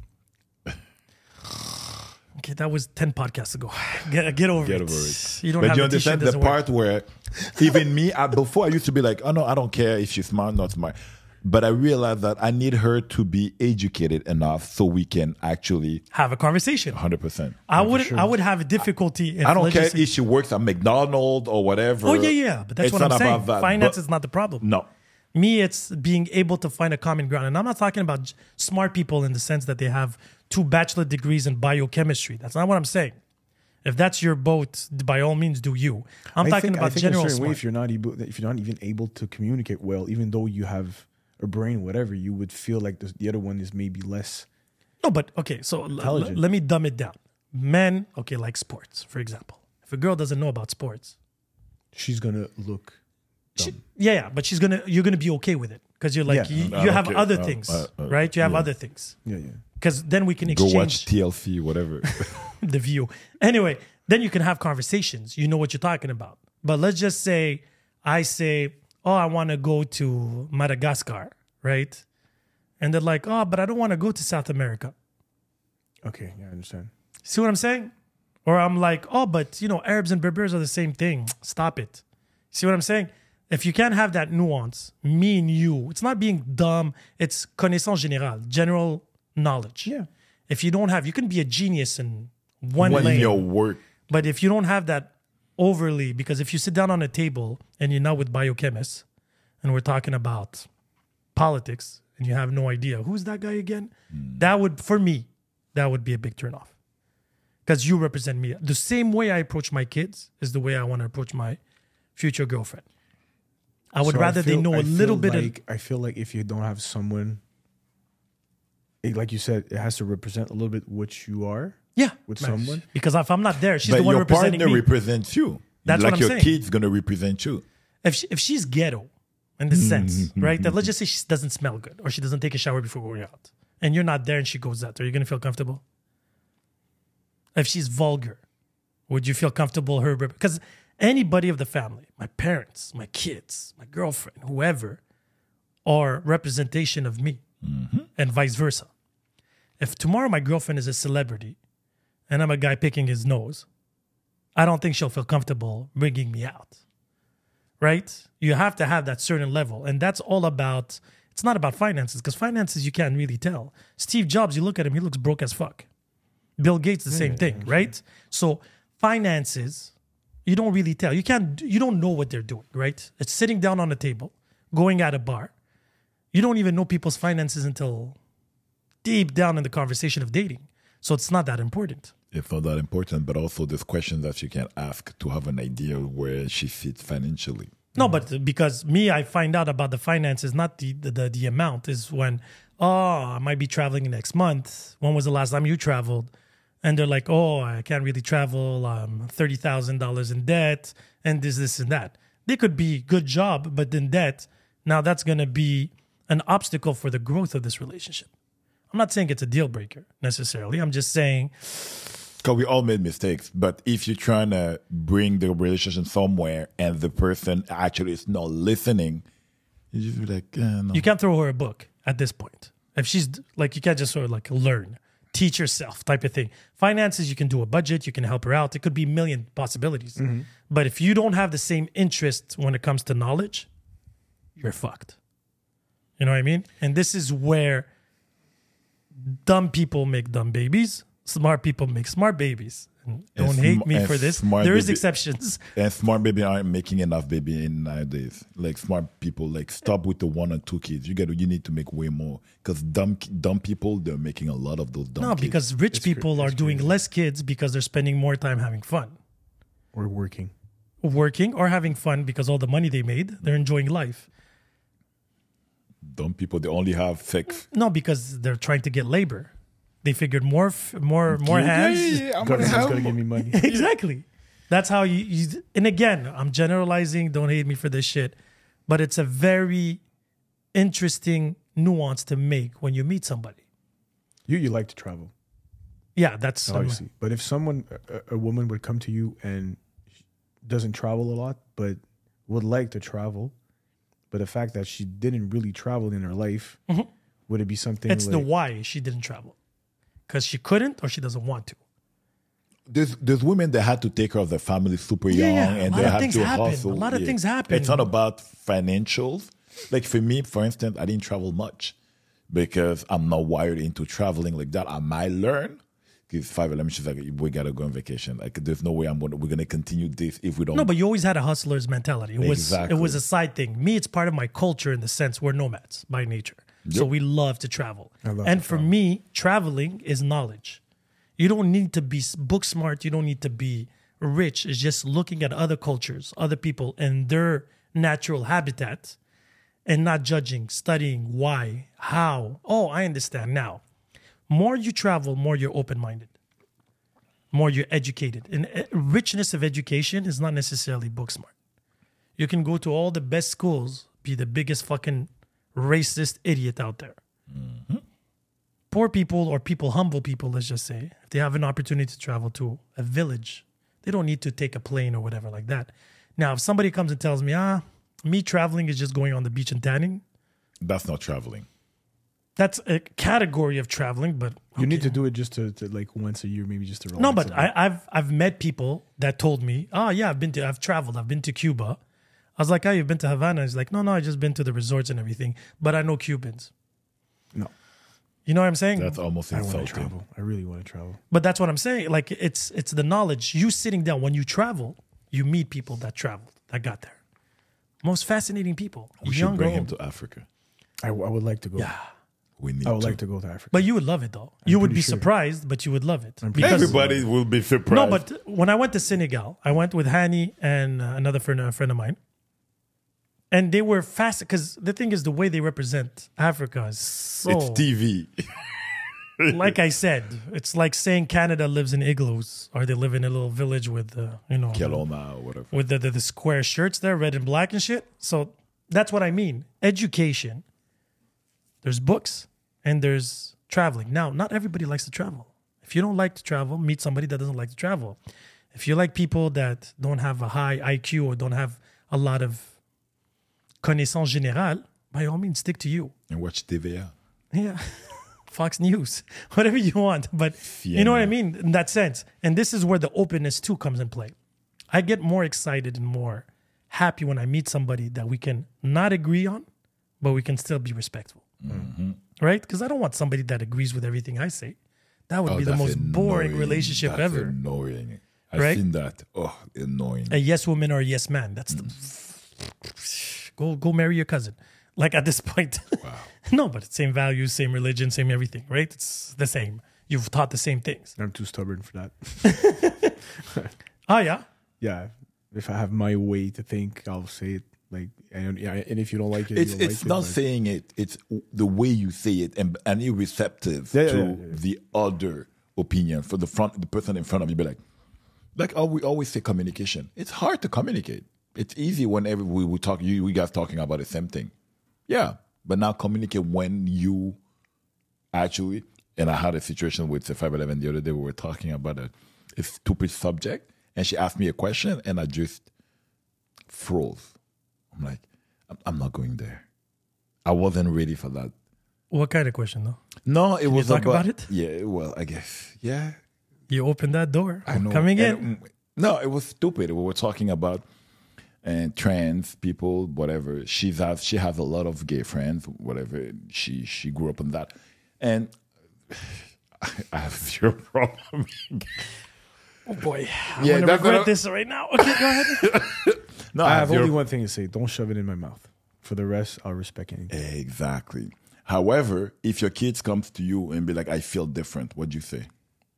okay, that was ten podcasts ago. Get get over Get it. over it. You don't But have you the t-shirt understand the doesn't work. part where even me, I, before I used to be like, oh no, I don't care if she's smart, not smart. But I realized that I need her to be educated enough so we can actually Have a conversation. one hundred percent. I would I would have a difficulty. If I don't let's care just say- if she works at McDonald's or whatever. Oh yeah, yeah, but that's It's what I'm not saying. about that, Finance but- is not the problem. No. Me, it's being able to find a common ground, and I'm not talking about j- smart people in the sense that they have two bachelor degrees in biochemistry. That's not what I'm saying. If that's your boat, by all means, do you. I'm I talking think, I about think in a general certain way, smart. if you're not able, if you're not even able to communicate well, even though you have a brain, whatever, you would feel like the, the other one is maybe less. No, but okay, so l- l- Intelligent. let me dumb it down. Men, okay, like sports, for example. If a girl doesn't know about sports, She's gonna look. she, dumb. yeah, yeah, but she's gonna you're gonna be okay with it because you're like Yeah. you, I you don't have care. other Uh, things, uh, uh, right? You have yeah. other things Yeah, yeah. because then we can Go exchange watch T L C, whatever. the view. Anyway, then you can have conversations. You know what you're talking about. But let's just say I say, "Oh, I want to go to Madagascar," right? And they're like, "Oh, but I don't want to go to South America." Okay, yeah, I understand. See what I'm saying? Or I'm like, "Oh, but you know, Arabs and Berbers are the same thing. Stop it." See what I'm saying? If you can't have that nuance, me and you, it's not being dumb. It's connaissance générale, general knowledge. Yeah. If you don't have, you can be a genius in one When lane. your work, But if you don't have that overly, because if you sit down on a table and you're not with biochemists and we're talking about politics and you have no idea who's that guy again, that would, for me, that would be a big turnoff. Because you represent me. The same way I approach my kids is the way I want to approach my future girlfriend. I would So rather they feel- know I a little feel bit of. Like, I feel like if you don't have someone, it- like you said, it has to represent a little bit what you are Yeah. with someone. Because if I'm not there, she's but the one your representing partner me. represents you. That's like what I'm your saying. kid's gonna represent you. if she, if she's ghetto in the sense, right? That let's just say she doesn't smell good or she doesn't take a shower before going out, and you're not there and she goes out, are you gonna feel comfortable? If she's vulgar, would you feel comfortable her? Because anybody of the family, my parents, my kids, my girlfriend, whoever, are representation of me, and vice versa. If tomorrow my girlfriend is a celebrity, and I'm a guy picking his nose, I don't think she'll feel comfortable bringing me out. Right? You have to have that certain level. And that's all about, it's not about finances, because finances you can't really tell. Steve Jobs, you look at him, he looks broke as fuck. Bill Gates, the same thing, right? So finances, you don't really tell. You can't, you don't know what they're doing, right? It's sitting down on a table, going at a bar. You don't even know people's finances until deep down in the conversation of dating. So it's not that important. It's not that important, but also there's questions that you can ask to have an idea where she fits financially. No, but because me, I find out about the finances, not the, the, the, the amount, is when, oh, I might be traveling next month. When was the last time you traveled? And they're like, oh, I can't really travel. I'm thirty thousand dollars in debt and this, this, and that. They could be good job, but in debt. Now that's going to be an obstacle for the growth of this relationship. I'm not saying it's a deal breaker necessarily. I'm just saying, Because we all made mistakes. But if you're trying to bring the relationship somewhere and the person actually is not listening, you just be like, eh, no. you can't throw her a book at this point. If she's like, you can't just sort of like learn, teach yourself type of thing. Finances, you can do a budget, you can help her out. It could be a million possibilities. Mm-hmm. But if you don't have the same interest when it comes to knowledge, you're fucked. You know what I mean? And this is where dumb people make dumb babies. Smart people make smart babies. And don't And hate sm- me and for this. smart There is baby- exceptions. And smart baby aren't making enough baby in nowadays. Like smart people, like stop with the one or two kids. You get, you need to make way more. Because dumb, dumb people, they're making a lot of those dumb No, kids. because rich It's cra- people are it's doing crazy. less kids because they're spending more time having fun. Or working. Working or having fun because all the money they made, they're enjoying life. dumb people, they only have sex. No, because they're trying to get labor. They figured more, f- more, more hands. I'm gonna Government's have gonna give me money. Exactly. That's how you, you. And again, I'm generalizing. Don't hate me for this shit, but it's a very interesting nuance to make when you meet somebody. You you like to travel, Yeah, that's some- obviously. But if someone, a, a woman would come to you and doesn't travel a lot, but would like to travel, but the fact that she didn't really travel in her life, would it be something? it's like, the why she didn't travel, because she couldn't or she doesn't want to. There's there's women that had to take care of their family super Yeah, young, yeah. A and lot they of had things to happen. hustle. A lot of Yeah. things happen. It's not about financials. Like for me, for instance, I didn't travel much because I'm not wired into traveling like that. I might learn. Because five, let me just like we gotta go on vacation. Like there's no way I'm gonna we're gonna continue this if we don't. No, but you always had a hustler's mentality. It was Exactly. it was a side thing. Me, it's part of my culture in the sense we're nomads by nature. So we love to travel. love And to for me, traveling is knowledge. You don't need to be s- book smart. You don't need to be rich. It's just looking at other cultures, other people, and their natural habitat, and not judging, studying why, how. Oh, I understand now. More you travel, more you're open-minded, more you're educated. And uh, richness of education is not necessarily book smart. You can go to all the best schools, be the biggest fucking racist idiot out there. Poor people or people, humble people, let's just say, if they have an opportunity to travel to a village, they don't need to take a plane or whatever like that. Now, if somebody comes and tells me, ah, me traveling is just going on the beach and tanning, That's not traveling. that's a category of traveling, but You need okay. to do it just to, to like once a year, maybe just to relax. No, a but bit. I, I've I've met people that told me, oh yeah, I've been to, I've traveled, I've been to Cuba. I was like, oh, you've been to Havana? He's like, no, no, I just been to the resorts and everything, but I know Cubans. no, You know what I'm saying? That's almost I want to insulting. travel. I really want to travel. But that's what I'm saying. Like it's it's the knowledge. You sitting down when you travel, you meet people that traveled, that got there. Most fascinating people. We should young bring or him old. to Africa. I, w- I would like to go. Yeah. We need I would to. like to go to Africa. But you would love it though. you would pretty be sure. surprised, but you would love it. pretty Because Everybody will be surprised. no, but when I went to Senegal, I went with Hani and uh, another friend, a friend of mine, and they were fast because the thing is the way they represent Africa is so. it's T V. Like I said, it's like saying Canada lives in igloos or they live in a little village with uh, you know the- Kelowna or whatever. with the, the the square shirts there, red and black and shit. So that's what I mean. Education. There's books and there's traveling. Now, not everybody likes to travel. If you don't like to travel, meet somebody that doesn't like to travel. If you like people that don't have a high I Q or don't have a lot of connaissance générale, by all means, stick to you. And watch T V A. Yeah. Fox News, whatever you want. But you know what I mean in that sense. And this is where the openness too comes in play. I get more excited and more happy when I meet somebody that we can not agree on, but we can still be respectful. Right? Because I don't want somebody that agrees with everything I say. That would Oh, be the that's most boring annoying. relationship That's ever. Annoying. I've Right? seen that. Oh, annoying. A yes woman or a yes man. That's the go go marry your cousin. Like at this point. No, but it's same values, same religion, same everything, right? It's the same. You've taught the same things. I'm too stubborn for that. Oh yeah. Yeah, if I have my way to think, I'll say it. Like, and, yeah, and if you don't like it, It's you don't it's like not it, but- saying it. It's the way you say it, and and you're receptive Yeah, yeah, to yeah, yeah. the other opinion for the front, the person in front of you. Be like, like oh, we always say communication. It's hard to communicate. It's easy whenever we, we talk. You we guys talking about the same thing. Yeah, but now communicate when you actually. And I had a situation with the five eleven the other day. We were talking about a, a stupid subject, and she asked me a question, and I just froze. I'm like, I'm, I'm not going there. I wasn't ready for that. What kind of question, though? No, it Can was you talk about, about it? Yeah, well, I guess. Yeah. You opened that door. I know. Coming in. And, no, it was stupid. We were talking about and trans people, whatever. She's has she has a lot of gay friends, whatever. She she grew up in that, and I have zero problem. Oh boy, I'm Yeah, gonna that's regret what I- this right now. Okay, go ahead. No, I have zero- only one thing to say. Don't shove it in my mouth. For the rest, I'll respect anything. Exactly. However, if your kids comes to you and be like, "I feel different," what do you say?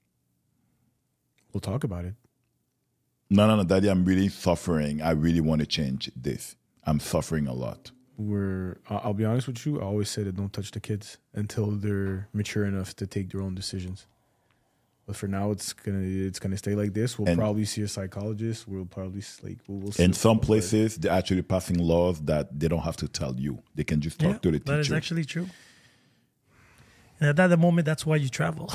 We'll talk about it. No, no, no, Daddy, I'm really suffering. I really want to change this. I'm suffering a lot. We're. I- I'll be honest with you. I always say that don't touch the kids until they're mature enough to take their own decisions. But for now, it's gonna it's gonna stay like this. We'll And- probably see a psychologist. We'll probably like we'll, we'll see. In some places, they're actually passing laws that they don't have to tell you. They can just talk Yeah, to the that is teacher. actually true. And at that moment, that's why you travel.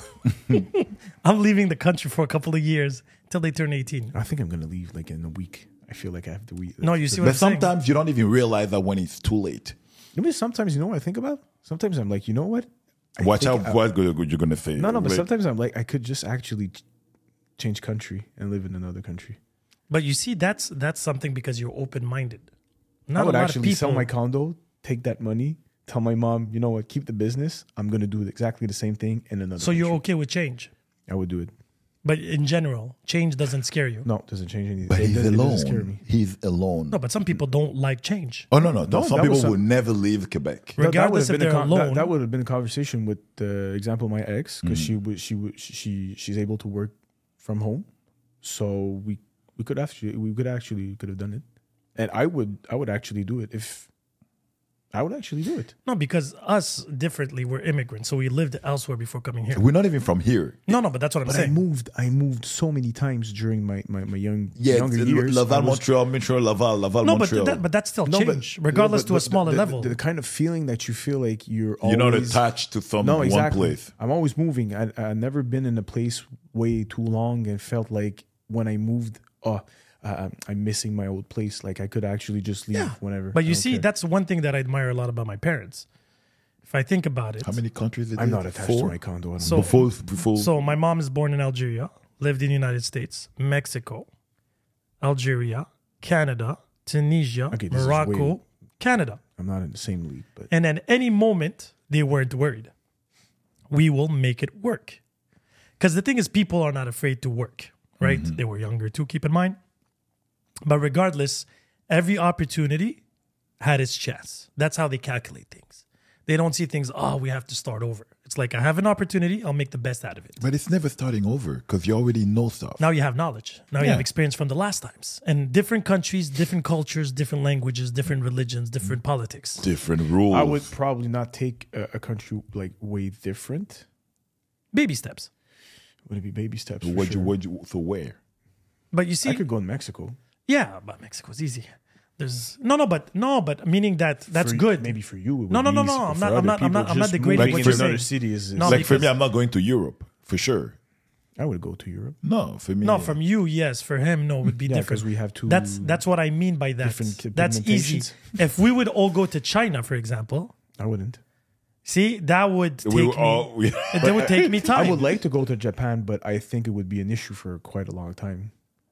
I'm leaving the country for a couple of years until they turn eighteen. I think I'm gonna leave like in a week. I feel like I have to week. No, you see what But I'm saying? sometimes you don't even realize that when it's too late. I mean, sometimes you know what I think about. Sometimes I'm like, you know what? I Watch think out I- what you're going to say. No, no, but Wait. sometimes I'm like, I could just actually ch- change country and live in another country. But you see, that's that's something because you're open minded. Not I would a lot actually of people. sell my condo, take that money, tell my mom, you know what, keep the business. I'm gonna do exactly the same thing in another. so you're country. okay with change, I would do it. but in general, change doesn't scare you. No, it doesn't change anything. But it, he's does, it alone. doesn't scare me. He's alone. No, but some people don't like change. Oh, no, no. no. No, Some that people was some- will never leave Quebec. Right. That- that Regardless would have if been a they're con- that- alone. That, would have been a conversation with the example of my ex because Mm. she would she would she she's able to work from home, so we we could actually we could actually could have done it, and I would I would actually do it if I would actually do it. No, because us differently, we're immigrants, so we lived elsewhere before coming here. We're not even from here. No, no, but that's what I'm But I saying. moved I moved so many times during my my, my young Yeah, younger it's- years. Laval, I was- Montreal, Montreal, Laval, Laval, No, but Montreal. that, but that's still No, but- change, regardless no, but- to a but smaller the, level. The, the kind of feeling that you feel like you're You're not always attached to some no, one exactly. place. I'm always moving. I I've never been in a place way too long and felt like when I moved, oh, uh, I'm missing my old place. Like I could actually just leave whenever. But I you don't see, care. that's one thing that I admire a lot about my parents. If I think about it, How many countries did I'm they- not attached Four? to my condo. I don't So- know. Before, before so my mom is born in Algeria, lived in the United States, Mexico, Algeria, Canada, Tunisia, Okay, this is Morocco, way- Canada. I'm not in the same league, but And at any moment, they weren't worried. We will make it work. Because the thing is, people are not afraid to work, right? Mm-hmm. They were younger too, keep in mind. But regardless, every opportunity had its chance. That's how they calculate things. They don't see things, oh, we have to start over. It's like, I have an opportunity, I'll make the best out of it. But it's never starting over because you already know stuff. Now you have knowledge. Now you Yeah. have experience from the last times. And different countries, different cultures, different languages, different religions, different politics. Different rules. I would probably not take a, a country like way different. Baby steps. Would it be baby steps? for What you, sure. what you, so where? But you see, I could go in Mexico. yeah, but Mexico's easy. There's no, no, but no, but meaning that that's For- good. Maybe for you. It would No, no, be no, easy, no, but I'm for not- other I'm not- I'm people, not- I'm not just degrading moving what into you're another saying. city is, is No, Like because- for me, I'm not going to Europe for sure. I would go to Europe. No, for me. No, from you, yes. For him, no, it would be Yeah, different. because we have two. That's that's what I mean by that. different That's easy. pigmentations. If we would all go to China, for example, I wouldn't. see, that would take we me. were all, we, That would take me time. I would like to go to Japan, but I think it would be an issue for quite a long time.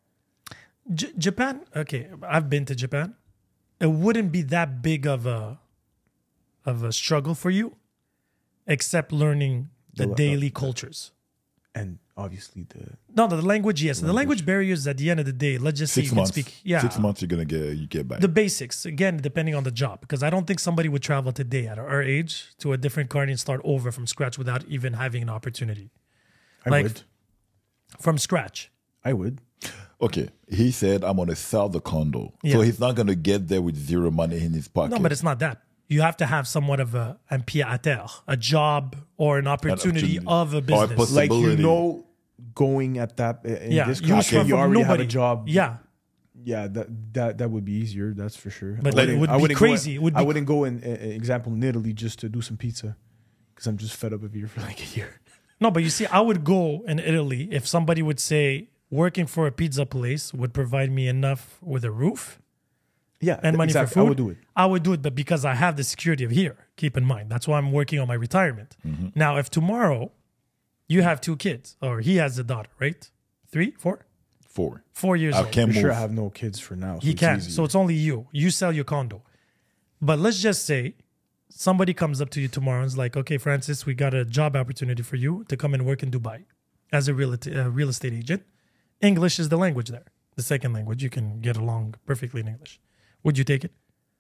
J- Japan, okay, I've been to Japan. It wouldn't be that big of a of a struggle for you, except learning the The- the- daily cultures. And obviously the No, the language, yes. The language barriers at the end of the day, let's just say six you months. can speak. Yeah. Six months you're going to get, you get back. The basics, again, depending on the job. Because I don't think somebody would travel today at our age to a different country and start over from scratch without even having an opportunity. I Like- would. From scratch. I would. Okay, he said, I'm going to sell the condo. Yeah. So he's not going to get there with zero money in his pocket. No, but it's not that. You have to have somewhat of a un pied à terre, a job or an opportunity, opportunity. of a Or a business. possi- Like you Possibility. know, going at that uh, in yeah, this you country, start you from already nobody. have a job. Yeah, yeah, that that that would be easier. That's for sure. But I like, it wouldn't- would I be wouldn't go crazy. in- It would I be- wouldn't go in, uh, example, in Italy just to do some pizza. because I'm just fed up of here for like a year. No, but you see, I would go in Italy if somebody would say working for a pizza place would provide me enough with a roof Yeah, and money exactly. for food. I would do it. I would do it, but because I have the security of here, keep in mind. That's why I'm working on my retirement. Mm-hmm. Now, if tomorrow you have two kids, or he has a daughter, right? Three, four? Four. Four years I old. can't For move. sure, I have no kids for now. So He it's can. easy. So it's only you. You sell your condo. But let's just say somebody comes up to you tomorrow and is like, okay, Francis, we got a job opportunity for you to come and work in Dubai as a real, uh, real estate agent. English is the language there. The second language. You can get along perfectly in English. Would you take it?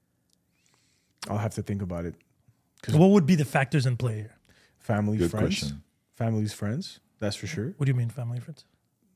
I'll have to think about it. What would be the factors in play here? Family, Good friends, question. families, friends. That's for sure. What do you mean family friends?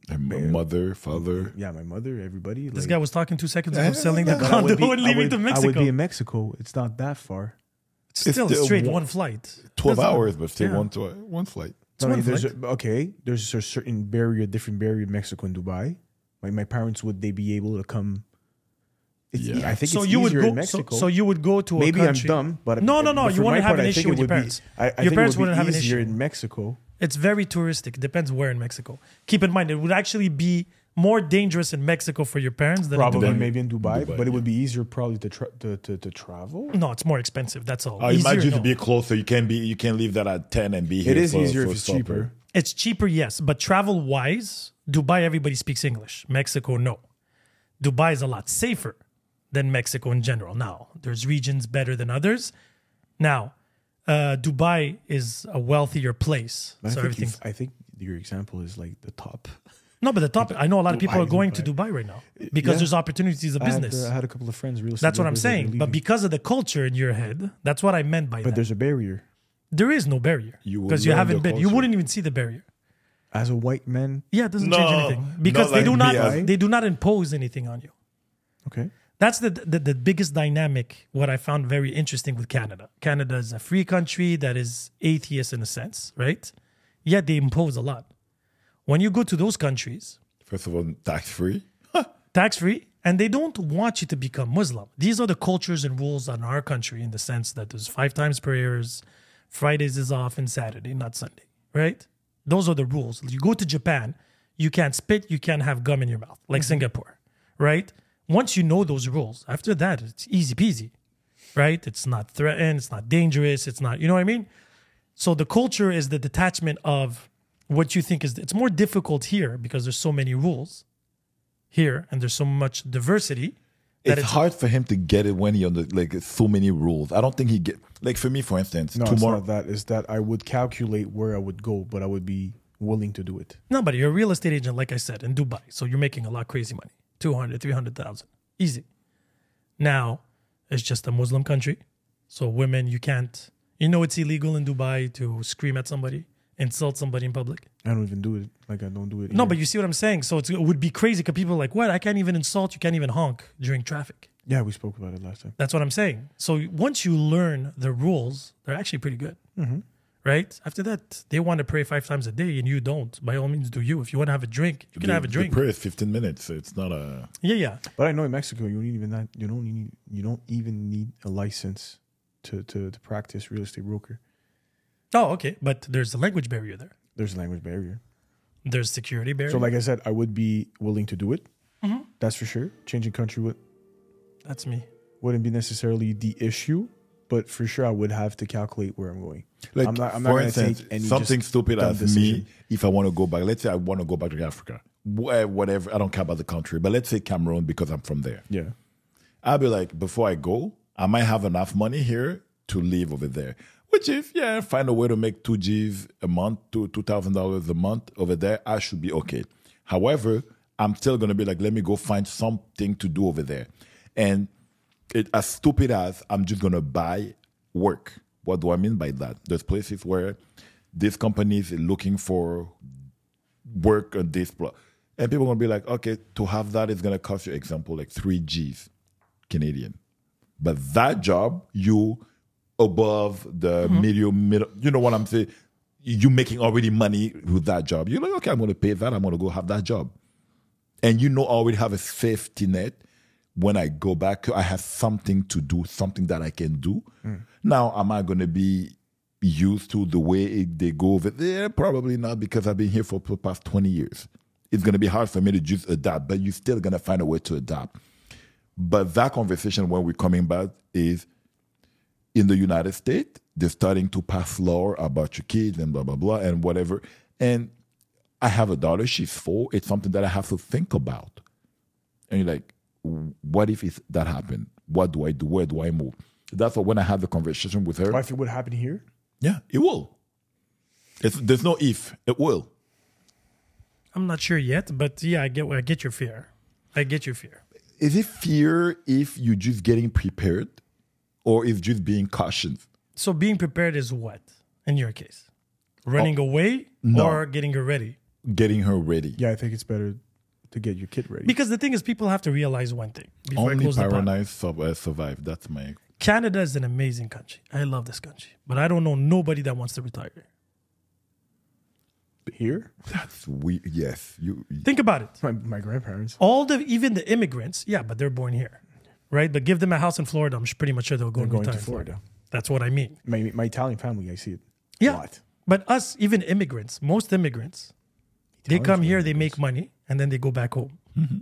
M- Mother, father. Yeah, my mother, everybody. This like- guy was talking two seconds ago selling the But I condo would be- and I leaving would- to I would Mexico. be in Mexico. It's not that far. It's still It's still straight one- one flight. Twelve Doesn't- hours, but still yeah. one to one flight. It's I mean, one there's flight. a, okay. There's a certain barrier, different barrier in Mexico and Dubai. My my parents, would they be able to come? It's, e- Yeah. I think So it's you would easier go. in So, Mexico. so you would go to a Maybe I'm country. dumb, but no, no, no. but You for wouldn't my have part, an I think issue it with your would be- parents. I, I Your think it parents would be wouldn't have an easier issue. in Mexico. It's very touristic. It depends where in Mexico. Keep in mind, it would actually be more dangerous in Mexico for your parents than Probably in Dubai. maybe in Dubai, Dubai, but it would yeah. be easier probably to, tra- to, to to travel. No, it's more expensive. That's all. I Easier, imagine no. to be closer. You can be. You can leave that at ten and be here. It is for, easier for if it's supper. cheaper. It's cheaper, yes, but travel wise, Dubai everybody speaks English. Mexico, no. Dubai is a lot safer than Mexico in general. Now, there's regions better than others. Now, uh, Dubai is a wealthier place, But so I, think everything. you've- I think your example is like the top. No, but the topic. I know a lot of people Dubai are is going Dubai. to Dubai right now because Yeah. there's opportunities of I had, business. uh, I had a couple of friends. Real estate That's what I'm brokers that were saying. But leaving. because of the culture in your head, that's what I meant by but that. there's a barrier. There is no barrier You will because you learn haven't the been. You culture. wouldn't even see the barrier. As a white man, Yeah, it doesn't No, change anything because not they do like not. me as- They do not impose anything on you. okay. That's the, the the biggest dynamic. What I found very interesting with Canada. Canada is a free country that is atheist in a sense, right? Yet they impose a lot. When you go to those countries, First of all, tax free. tax free, and they don't want you to become Muslim. These are the cultures and rules in our country in the sense that there's five times prayers, Fridays is off, and Saturday, not Sunday, right? Those are the rules. You go to Japan, you can't spit, you can't have gum in your mouth, like Singapore, right? Once you know those rules, after that, it's easy peasy, right? It's not threatened, it's not dangerous, it's not, you know what I mean? So the culture is the detachment of what you think is, it's more difficult here because there's so many rules here and there's so much diversity that It's, it's, hard for him to get it when he under like so many rules. I don't think he get like for me, for instance, No, it's tomorrow. not that. It's that I would calculate where I would go, but I would be willing to do it. no, but you're a real estate agent, like I said, in Dubai. So you're making a lot of crazy money, two hundred, three hundred thousand, easy. Now, it's just a Muslim country. So women, you can't, you know, it's illegal in Dubai to scream at somebody, insult somebody in public. I don't even do it. Like I don't do it. No, here. but you see what I'm saying? So it's, it would be crazy because people are like, what? I can't even insult, you can't even honk during traffic. yeah, we spoke about it last time. That's what I'm saying. So once you learn the rules, they're actually pretty good. Right? After that, they want to pray five times a day and you don't. By all means, do you. If you want to have a drink, you can the, have a the drink. prayer is fifteen minutes. So it's not a. Yeah, yeah. But I know in Mexico, you don't even that. You don't need. You don't even need a license to to to practice real estate broker. Oh, okay. But there's a language barrier there. There's a language barrier. There's security barrier. So, like I said, I would be willing to do it. Mm-hmm. That's for sure. Changing country would That's me. wouldn't be necessarily the issue, but for sure I would have to calculate where I'm going. Like I'm not. I'm not for going to instance, take any something just stupid dumb as decision. me. If I want to go back, let's say I want to go back to Africa, Wh- whatever. I don't care about the country, but let's say Cameroon because I'm from there. Yeah. I'll be like, before I go, I might have enough money here to live over there. Which if, yeah, find a way to make two G's a month, two two thousand dollars a month over there, I should be okay. However, I'm still gonna be like, let me go find something to do over there. And it as stupid as I'm just gonna buy work. What do I mean by that? There's places where these companies are looking for work on this block. And people are gonna be like, okay, to have that is gonna cost you, example, like three G's Canadian. But that job, you above the medium, middle, you know what I'm saying? You making already money with that job. You're like, okay, I'm going to pay that. I'm going to go have that job. And you know, I already have a safety net. When I go back, I have something to do, something that I can do. Now, am I going to be used to the way it, they go over there? Probably not, because I've been here for the past twenty years. It's going to be hard for me to just adapt, but you're still going to find a way to adapt. But that conversation when we're coming back is, in the United States, they're starting to pass law about your kids and blah, blah, blah, and whatever. And I have a daughter, she's four. It's something that I have to think about. And you're like, what if it's, that happened? What do I do? Where do I move? That's why when I have the conversation with her. What if it would happen here? Yeah, it will. It's, there's no if. It will. I'm not sure yet, but yeah, I get I get your fear. I get your fear. Is it fear if you're just getting prepared, or is just being cautious? So being prepared is what, in your case? Running away no. or getting her ready? Getting her ready. Yeah, I think it's better to get your kid ready. Because the thing is, people have to realize one thing before I Only close the pod. Pyrenees sub- uh, survive. That's my... Canada is an amazing country. I love this country. But I don't know nobody that wants to retire. Here? That's weird. Yes. You, Think about it. My, my grandparents. All the, even the immigrants, yeah, but they're born here. Right? But give them a house in Florida, I'm pretty much sure they'll go They're and going retire to in Florida. Florida. That's what I mean. My, my Italian family, I see it Yeah. a lot. But us, even immigrants, most immigrants, they Italians come are here, they immigrants. make money, and then they go back home. Mm-hmm.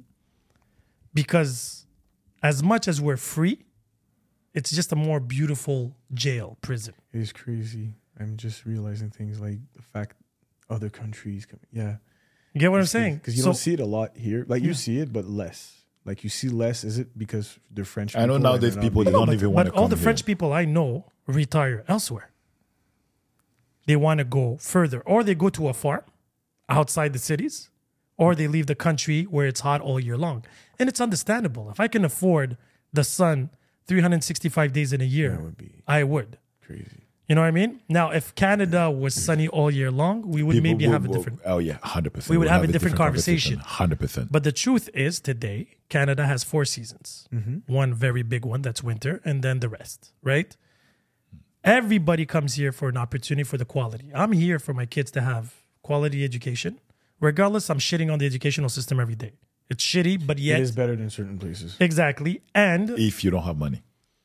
Because as much as we're free, it's just a more beautiful jail, prison. It is crazy. I'm just realizing things like the fact other countries come. Yeah. You get what I'm saying? Because you So- don't see it a lot here. Like Yeah. you see it, but less. Like you see less. Is it because they're French? I know people now and there's they're not people being- that don't but, even want to but all come the here. French people I know retire elsewhere. They want to go further, or they go to a farm outside the cities, or they leave the country where it's hot all year long. And it's understandable. If I can afford the sun three hundred sixty-five days in a year, That would be I would. crazy. You know what I mean? Now, if Canada was sunny all year long, we would People maybe will- have a will- different. Oh, yeah. one hundred percent. We would We'll have a different conversation. one hundred percent. But the truth is, today, Canada has four seasons. Mm-hmm. One very big one, that's winter, and then the rest, right? Everybody comes here for an opportunity for the quality. I'm here for my kids to have quality education. Regardless, I'm shitting on the educational system every day. It's shitty, but yet. It is better than certain places. Exactly. And If you don't have money.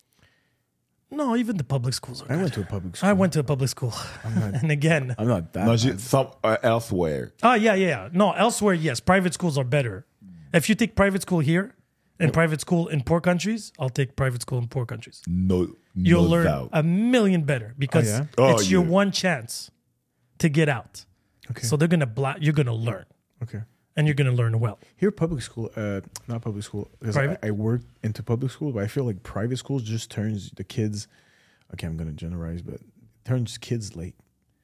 no, even the public schools are I good. went to a public school. I went to a public school. not- and again, I'm not that. No, bad. just some uh, elsewhere. oh, yeah, yeah, yeah. No, elsewhere, yes. Private schools are better. If you take private school here and private school in poor countries, I'll take private school in poor countries. No, You'll no learn doubt. a million better because yeah? Oh, it's your yeah. one chance to get out. Okay. So they're gonna bla- you're gonna learn, Okay. and you're gonna learn well. Here, public school, uh, not public school, because I, Private? I work into public school, but I feel like private schools just turns the kids. Okay, I'm gonna generalize, but turns kids like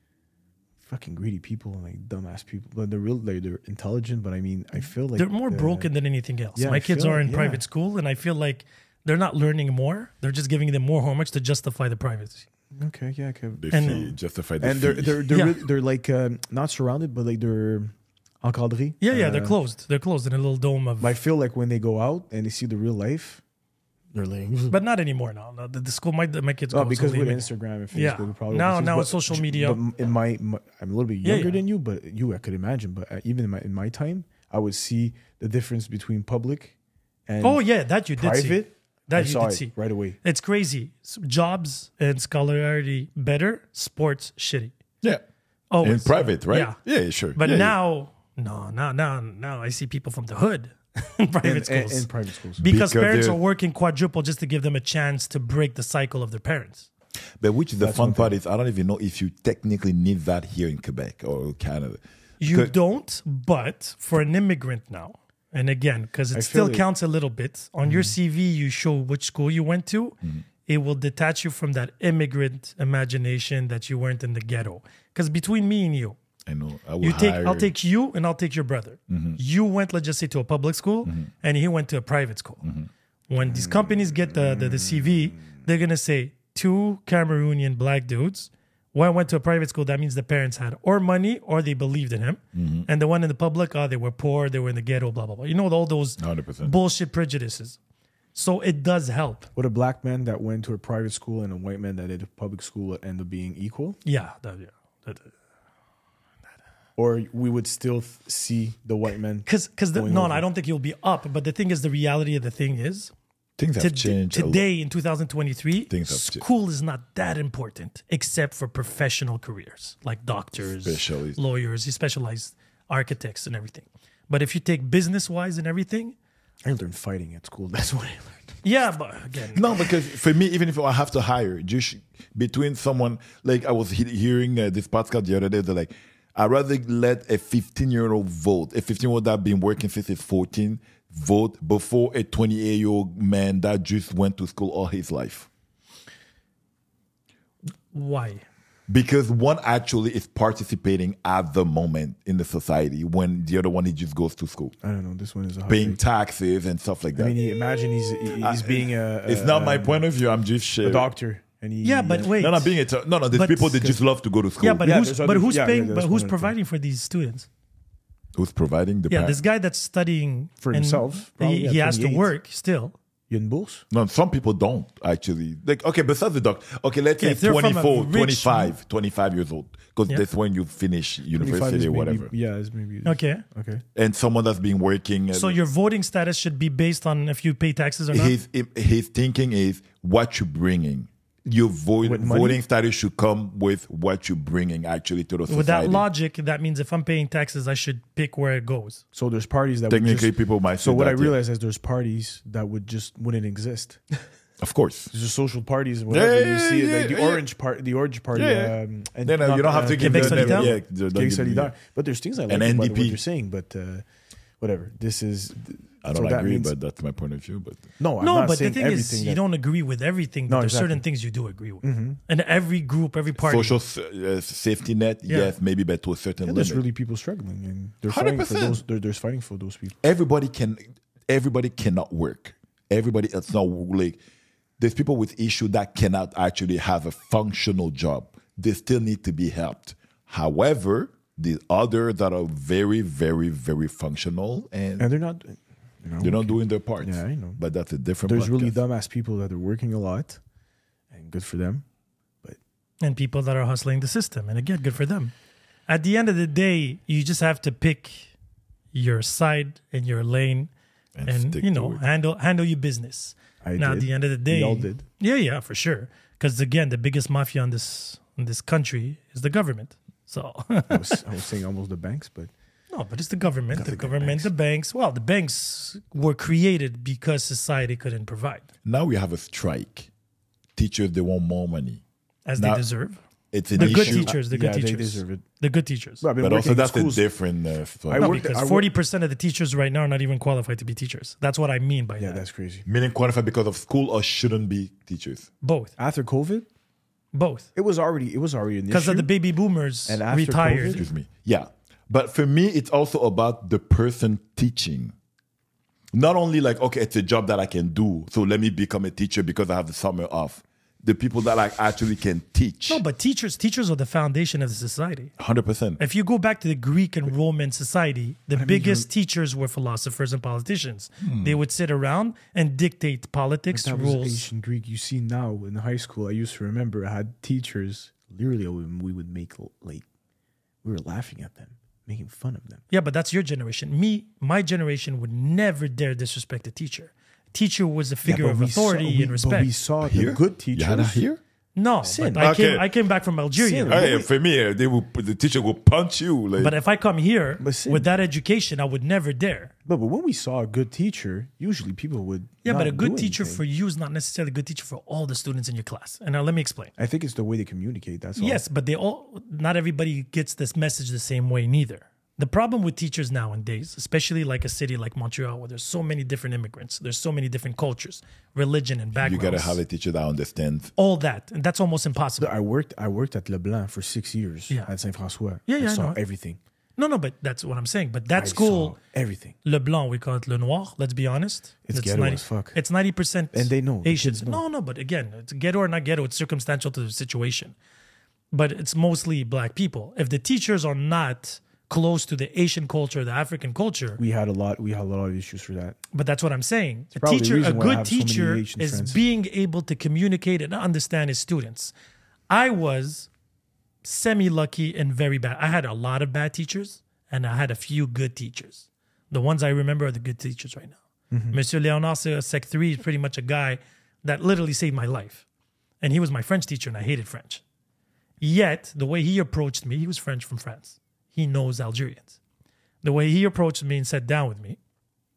fucking greedy people and like dumbass people. But they're real, like they're intelligent. But I mean, I feel like They're more uh, broken than anything else. yeah, My I kids feel are like- in yeah. private school, and I feel like they're not learning more. They're just giving them more homework to justify the privacy. Okay, yeah, okay. They And- fee, justify the And they're fee. they're they're, Yeah. really, they're like um, not surrounded, but like they're encadrés. Yeah, yeah, they're Uh, closed. They're closed in a little dome of. But I feel like when they go out and they see the real life, they're like, But not anymore now. No, the, the school, my my kids go. oh, so because they with make- Instagram and Facebook, Yeah. we probably Now- overseas. now But it's social j- media. But in my, my, I'm a little bit Yeah, younger yeah. than you, but you, I could imagine. But uh, even in my in my time, I would see the difference between public and Oh yeah, that you did see. private. That I you saw did it see. right away. It's crazy. S- Jobs and scholarity better, sports shitty. yeah. Oh, In private, right? Yeah. yeah, sure. But Yeah, yeah. now, no, now, now, now I see people from the hood in private In, schools in, in private schools. because, Because parents they're- are working quadruple just to give them a chance to break the cycle of their parents. But which is the That's fun one part is I don't even know if you technically need that here in Quebec or Canada. You Good. don't, but for an immigrant now, and again, because it I still feel it- counts a little bit on your C V, you show which school you went to. It will detach you from that immigrant imagination that you weren't in the ghetto. Because between me and you, I know. I will you take, hire, I'll take you, and I'll take your brother. You went, let's just say, to a public school, and he went to a private school. When these companies get the, the the C V, they're gonna say two Cameroonian black dudes. One went to a private school. That means the parents had or money or they believed in him. And the one in the public, oh, they were poor, they were in the ghetto, blah blah blah. You know all those one hundred percent. bullshit prejudices. So it does help. Would a black man that went to a private school and a white man that did a public school end up being equal? Yeah, that, yeah. That, Or we would still th- see the white man? Because because Going no, over. I don't think you'll be up. But the thing is, the reality of the thing is, Things have to- changed a lot. today in two thousand twenty-three. Things have changed. School is not that important except for professional careers like doctors, Specialists. lawyers, you specialized architects and everything. But if you take business wise and everything, I learned fighting at school. That's what I learned. yeah, but again, No, because for me, even if I have to hire, just between someone, like I was he- hearing uh, this podcast the other day, they're like, I'd rather let a fifteen-year-old vote, a fifteen-year-old that been working since he's fourteen, vote before a twenty-eight-year-old man that just went to school all his life. why? Because one actually is participating at the moment in the society when the other one, he just goes to school, I don't know. This one is a hot paying take. taxes and stuff like that. I mean, he- imagine he's he's being a, a it's not my um, point of view. I'm just a sharing. doctor, and he Yeah, but wait. No, no, being a t- no, no. There's But- people that just love to go to school. Yeah, but Yeah, who's there's but other- who's yeah, paying? yeah, but that's who's one of the providing for these students? who's providing the? Yeah, pa- this guy that's studying For and himself, probably he, at he has to twenty-eight. work still. you in bourse. No, some people don't actually. Like, okay, besides the doc, okay, let's Yeah, say if they're from a twenty-four, rich- twenty-five, twenty-five years old, because Yeah. that's when you finish twenty-five university is or maybe- whatever. Yeah, it's maybe Okay. Okay. And someone that's been working. So uh, your voting status should be based on if you pay taxes or not. his his thinking is what you're bringing. Your vo- With money? voting status should come with what you're bringing actually to the society. With that logic, that means if I'm paying taxes, I should pick where it goes. So there's parties that would Technically, just, people might. So say what that, I yeah. realized is there's parties that would just wouldn't exist. of course. There's just social parties, whatever Yeah, you see, yeah, like the yeah. orange part, the orange party. Yeah, yeah. Um, and No, no, not, you don't have uh, to give Quebec them. Solidaire? Yeah, don't Quebec give them- Solidaire. But there's things I like And about N D what P. you're saying, but uh, whatever. This is. I don't so that agree, means- but that's my point of view. But no, I'm no, not but the saying thing everything is, you that- don't agree with everything, but No, there's exactly. certain things you do agree with. And every group, every party. social s- uh, safety net, Yeah. yes, maybe, but to a certain Yeah, limit. there's really people struggling, and they're fighting for one hundred percent. those. They're, there's fighting for those people. everybody can everybody cannot work. Everybody it's not like there's people with issue that cannot actually have a functional job. They still need to be helped. However, the others that are very, very, very functional and, And they're not. You know, they're not doing their part. Yeah, I know. But that's a different There's really podcast. dumbass people that are working a lot, and good for them. and people that are hustling the system. And again, good for them. At the end of the day, you just have to pick your side and your lane And and, stick you to know, it. handle handle your business. I now, did. at the end of the day, We all did. Yeah, yeah, for sure. Because again, the biggest mafia in this in this country is the government. So I was, I was saying almost the banks, but no, but it's the government. The Government government, banks. the banks. Well, the banks were created because society couldn't provide Now we have a strike. Teachers they want more money. as Now- they deserve. It's an The good issue. teachers, the yeah, good they teachers, deserve it. the good teachers. Well, I've been But working also in that's schools. a different uh, story. I No, worked- because I work- forty percent of the teachers right now are not even qualified to be teachers. That's what I mean by Yeah, that. that's crazy. Meaning qualified because of school or shouldn't be teachers. Both, After COVID, both, it was already it was already an because issue. of the baby boomers And after retired. Excuse me. Yeah. But for me, it's also about the person teaching. Not only like, okay, it's a job that I can do, so let me become a teacher because I have the summer off. The people that like actually can teach. No, but teachers, teachers are the foundation of the society. one hundred percent. If you go back to the Greek and Roman society, the biggest teachers were philosophers and politicians. Hmm. They would sit around and dictate politics, that was rules. ancient Greek. You see now in high school, I used to remember I had teachers. Literally, we would make like we were laughing at them, making fun of them. Yeah, but that's your generation. Me, my generation would never dare disrespect a teacher. Teacher was a figure but of we authority saw, we, and But respect. we saw Here? the good You teachers. had that here? No, Sin. but I Okay. came. I came back from Algeria. Sin. Hey, for me, uh, they will, the teacher will punch you. Like, But if I come here But sin. with that education, I would never dare. But, but when we saw a good teacher, usually people would. Yeah, not but a good do teacher anything. for you is not necessarily a good teacher for all the students in your class. And now let me explain. I think it's the way they communicate. That's all. Yes, but they all. Not everybody gets this message the same way. Neither. The problem with teachers nowadays, especially like a city like Montreal, where there's so many different immigrants, there's so many different cultures, religion, and you backgrounds. got to have a teacher that understands. all that, and that's almost impossible. I worked. I worked at Leblanc for six years Yeah. at Saint François. Yeah, yeah, I I saw know. everything. No, no, but that's what I'm saying. But that I school, saw everything. Le Blanc, we call it Le Noir. Let's be honest. It's ghetto as fuck. It's ninety percent And they know, the Asians. kids know. No, no, but again, it's ghetto or not ghetto. It's circumstantial to the situation. But it's mostly black people. If the teachers are not close to the Asian culture, the African culture, We had a lot. We had a lot of issues for that. but that's what I'm saying. A probably the teacher, a reason why I good have so many teacher, Asian is friends. being able to communicate and understand his students. I was semi-lucky and very bad. I had a lot of bad teachers, and I had a few good teachers. The ones I remember are the good teachers right now. Monsieur Léonard Sec three is pretty much a guy that literally saved my life. And he was my French teacher, and I hated French. Yet, the way he approached me, he was French from France. He knows Algerians. The way he approached me and sat down with me,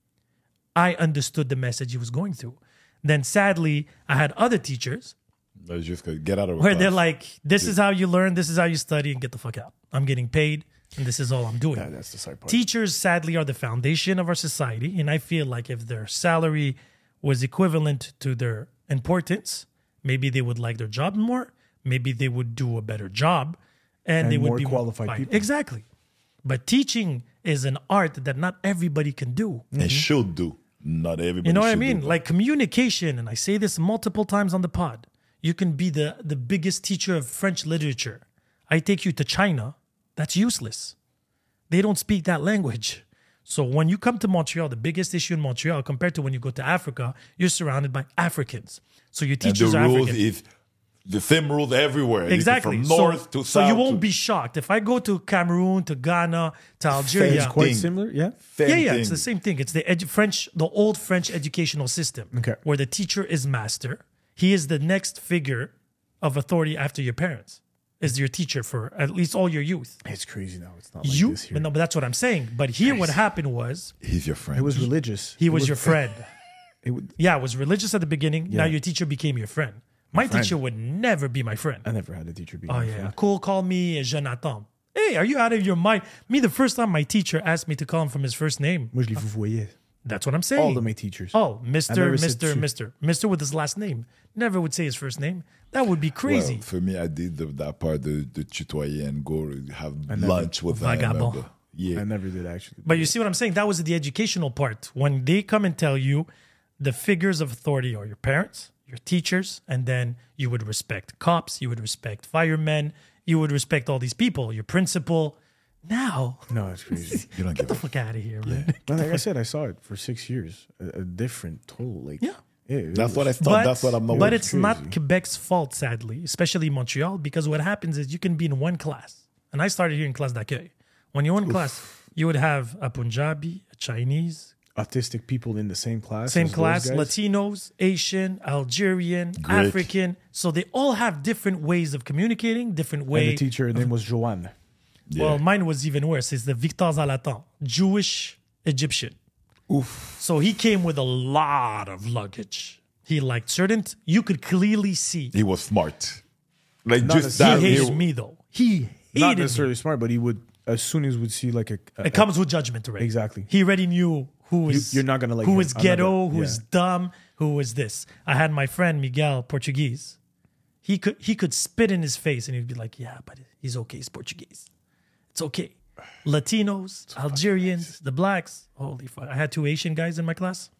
I understood the message he was going through. Then, sadly, I had other teachers That's just gonna get out of where class. they're like, this is how you learn, this is how you study, and get the fuck out. I'm getting paid, and this is all I'm doing. Yeah, that's the side part. Teachers, sadly, are the foundation of our society, and I feel like if their salary was equivalent to their importance, maybe they would like their job more, maybe they would do a better job, and, And they would more be qualified more people. Exactly. But teaching is an art that not everybody can do. It should do. Not everybody. You know what I should mean? do. Like communication, and I say this multiple times on the pod. You can be the, the biggest teacher of French literature. I take you to China, that's useless. They don't speak that language. So when you come to Montreal, the biggest issue in Montreal compared to when you go to Africa, you're surrounded by Africans. So your and teachers the are rules African. is the same rules everywhere. You go Exactly. From So- north so, to south. you won't to be shocked. If I go to Cameroon, to Ghana, to It's Algeria. quite thing. similar, yeah. same Yeah, yeah, thing. it's the same thing. It's the edu- French, the old French educational system, Okay. where the teacher is master. He is the next figure of authority after your parents. Is your teacher for at least all your youth. It's crazy now. It's not like you, this here. but no, but that's what I'm saying. But here, what happened was He's your friend. It was religious. he It was your friend. It would, Yeah, it was religious at the beginning. Now Yeah. your teacher became your friend. My friend. teacher would never be my friend. I never had a teacher be Oh my yeah, friend. cool. Call me Jonathan. Hey, are you out of your mind? Me, the first time my teacher asked me to call him from his first name. Moi, je les vouvoyais. That's what I'm saying. All of my teachers. Oh, Mister, never said Mister, tu. Mister, Mister with his last name. Never would say his first name. That would be Well, crazy. for me, I did the, that part, the, the tutoyer and go have never- lunch with them. I Vagabond. remember. Yeah. I never did actually. But you see what I'm saying? That was the educational part. When they come and tell you the figures of authority are your parents, your teachers, and then you would respect cops, you would respect firemen, you would respect all these people, your principal. Now, No, it's crazy. You don't get give the a fuck out of here, man. But like I said, I saw it for six years. A, a different total, like Yeah. it That's was- what I thought. But, That's what I'm not but with. it's not crazy. Quebec's fault, sadly, especially Montreal, because what happens is you can be in one class. And I started here in classe d'accueil. When you're in class, you would have a Punjabi, a Chinese, autistic people in the same class. same as those class, guys. Latinos, Asian, Algerian, Greek. African. So they all have different ways of communicating, different And the ways. teacher, her name was Joanne. Yeah. Well, mine was even worse. It's the Victor Zalatan, Jewish Egyptian. Oof. So he came with a lot of luggage. He liked certain, you could clearly see. He was smart. Like Not just He that. hated he- me though. He Not hated me. necessarily smart, but he would, as soon as would see like a, a It comes with judgment already. Exactly. He already knew who was you're not gonna like who him. was I'm not ghetto, gonna- who was yeah. dumb, who was this. I had my friend Miguel, Portuguese. He could he could spit in his face and he'd be like, "Yeah, but he's okay. He's Portuguese. It's okay." Latinos, Algerians, the blacks. Holy fuck! I had two Asian guys in my class.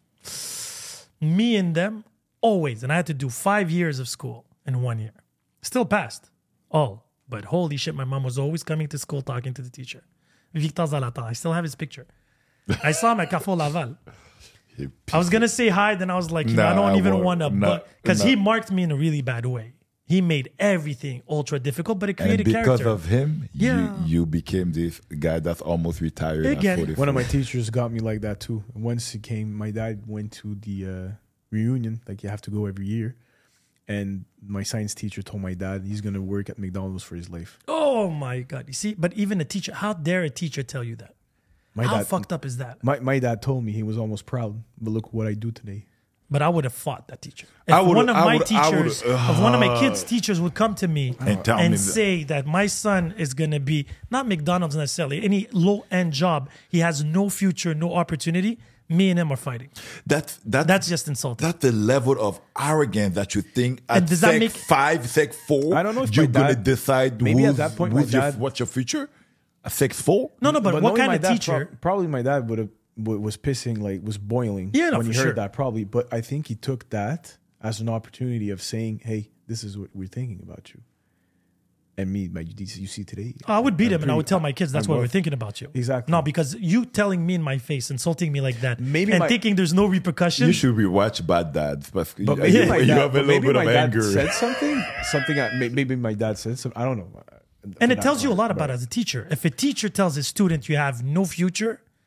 Me and them always, and I had to do five years of school in one year. Still passed all, but holy shit, my mom was always coming to school talking to the teacher. Victor Zalatan. I still have his picture. I saw him at Carrefour Laval. he- I was gonna say hi, then I was like, you know, I Nah, don't I even won't. want to, Nah, because nah. he marked me in a really bad way. He made everything ultra difficult, but it And created because character. of him, Yeah. you, you became this guy that's almost retired. Again. At forty-four. One of my teachers got me like that too. Once it came, my dad went to the uh, reunion, like you have to go every year. And my science teacher told my dad he's going to work at McDonald's for his life. Oh my god! You see, but even a teacher, how dare a teacher tell you that? My how dad, fucked up is that? My, my dad told me he was almost proud. But look what I do today. But I would have fought that teacher. If I would've- one of I my would've- I teachers, would've- if one of my kids' teachers would come to me And tell me and that- say that my son is going to be not McDonald's necessarily, any low end job, he has no future, no opportunity. Me and him are fighting. That's that, That's just insulting. That's the level of arrogance that you think at And does that sec make- five, sec four, I don't know if you're my gonna dad- decide maybe at who's, that point my who's your, dad- what's your future. At sec four, No, no, but, what knowing kind my of dad, teacher? prob- probably my dad would have was pissing, like was boiling Yeah, no, when he for heard sure. that probably. But I think he took that as an opportunity of saying, "Hey, this is what we're thinking about you." And me, my you see today. Oh, I would beat I'm him and I pretty- would tell my kids that's I'm what we're both. thinking about you. Exactly. No, because you telling me in my face, insulting me like that, Maybe and my- thinking there's no repercussion. you should rewatch Bad Dads, but you, But maybe you, my you dad, have a but little maybe bit my of dad anger. said something. Something. I, may- maybe my dad said something. I don't know. and For it that tells you a part, lot about but- as a teacher. If a teacher tells a student you have no future,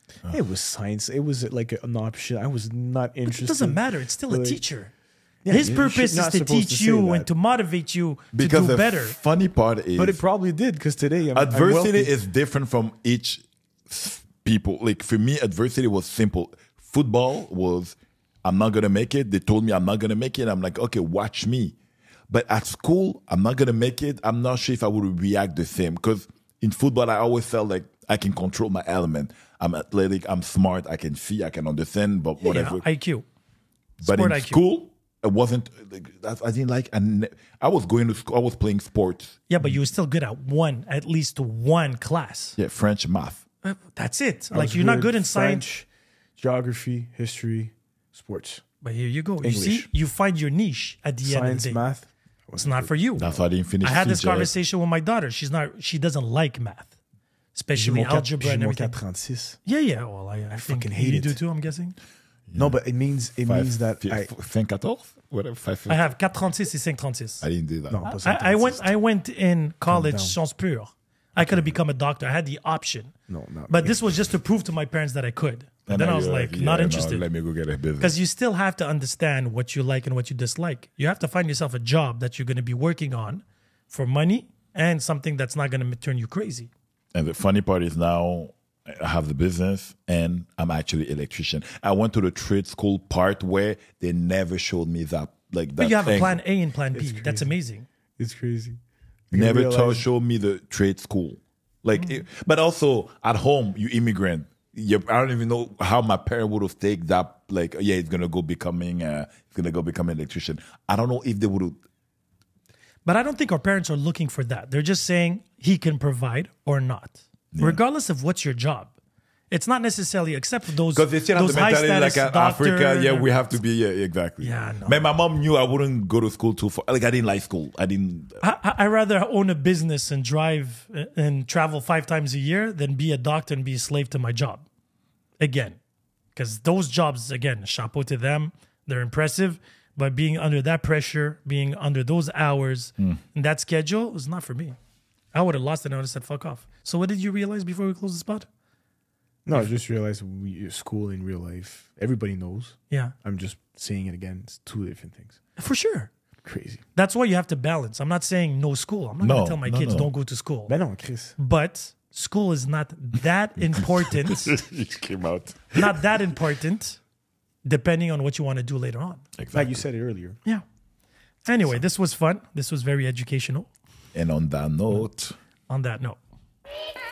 It was science. It was like an option. I was not interested. It doesn't matter. It's still a Like, teacher. Yeah, His you're purpose not is to supposed teach say you that. and to motivate you Because to do the better. funny part is, But it probably did because today I'm, I'm adversity wealthy. is different from each s- people. Like for me, adversity was simple. Football was, I'm not gonna make it. They told me I'm not gonna make it. I'm like, okay, watch me. But at school, I'm not gonna make it. I'm not sure if I would react the same because in football, I always felt like I can control my element. I'm athletic. I'm smart. I can see. I can understand. But whatever. Yeah, I Q. but sport in I Q. school, it wasn't. Like, that- I didn't like. I, ne- I was going to school. I was playing sports. Yeah, but you were still good at one, at least one class. Yeah, French, math. Uh, That's it. I Like was you're not good in French, science. geography, history, sports, But here you go. You English. see, you find your niche at the end of science, the day. math. It's not for you. That's why I didn't finish. I had this C J. conversation with my daughter. She's not. She doesn't like math, J'ai especially mon quatre- algebra j'ai and mon everything. quatre trente-six. Yeah, yeah. Well, I, I, think fucking hate you it. do too. I'm guessing. No, but it means it Five- means that fi- I cinq quatorze? Whatever. Five, I have four trente-six et cinq trente-six. I didn't do that. no, pas I, I went. trente-six. I went in college down. sciences pure. I could have become a doctor. I had the option. No, not But me. this was just to prove to my parents that I could. And then now I was you're like, yeah, not no, interested. let me go get a business. Because you still have to understand what you like and what you dislike. You have to find yourself a job that you're going to be working on for money and something that's not going to turn you crazy. And the funny part is now I have the business and I'm actually electrician. I went to the trade school part where they never showed me that like that. But you have a thing. plan A and plan B. It's That's crazy. amazing. It's crazy. You Never realize- told, showed me the trade school. Like, it- but also at home, you immigrant. You, I don't even know how my parent would have taken that. Like, yeah, he's gonna go becoming, uh, he's gonna go become an electrician. I don't know if they would have. But I don't think our parents are looking for that. They're just saying he can provide or not, regardless of what's your job. It's not necessarily, except for those Because they still have those the high mentality like status in doctor Africa, yeah, and- we have to be, yeah, exactly. Yeah, no. Man, my mom knew I wouldn't go to school too far. Like, I didn't like school. I didn't. I, I I rather own a business and drive uh, and travel five times a year than be a doctor and be a slave to my job. Again, because those jobs, again, chapeau to them. They're impressive. But being under that pressure, being under those hours, and that schedule was not for me. I would have lost it and I would have said, fuck off. So what did you realize before we close the spot? No, I just realized we school in real life. Everybody knows. Yeah, I'm just saying it again. It's two different things. for sure. Crazy. That's why you have to balance. I'm not saying no school. I'm not going No, to tell my no, kids no. don't go to school. Ben non, Chris. But school is not that important. It came out. not that important, depending on what you want to do later on. Exactly. Like you said it earlier. Yeah. Anyway, this was fun. This was very educational. And on that note, On that note.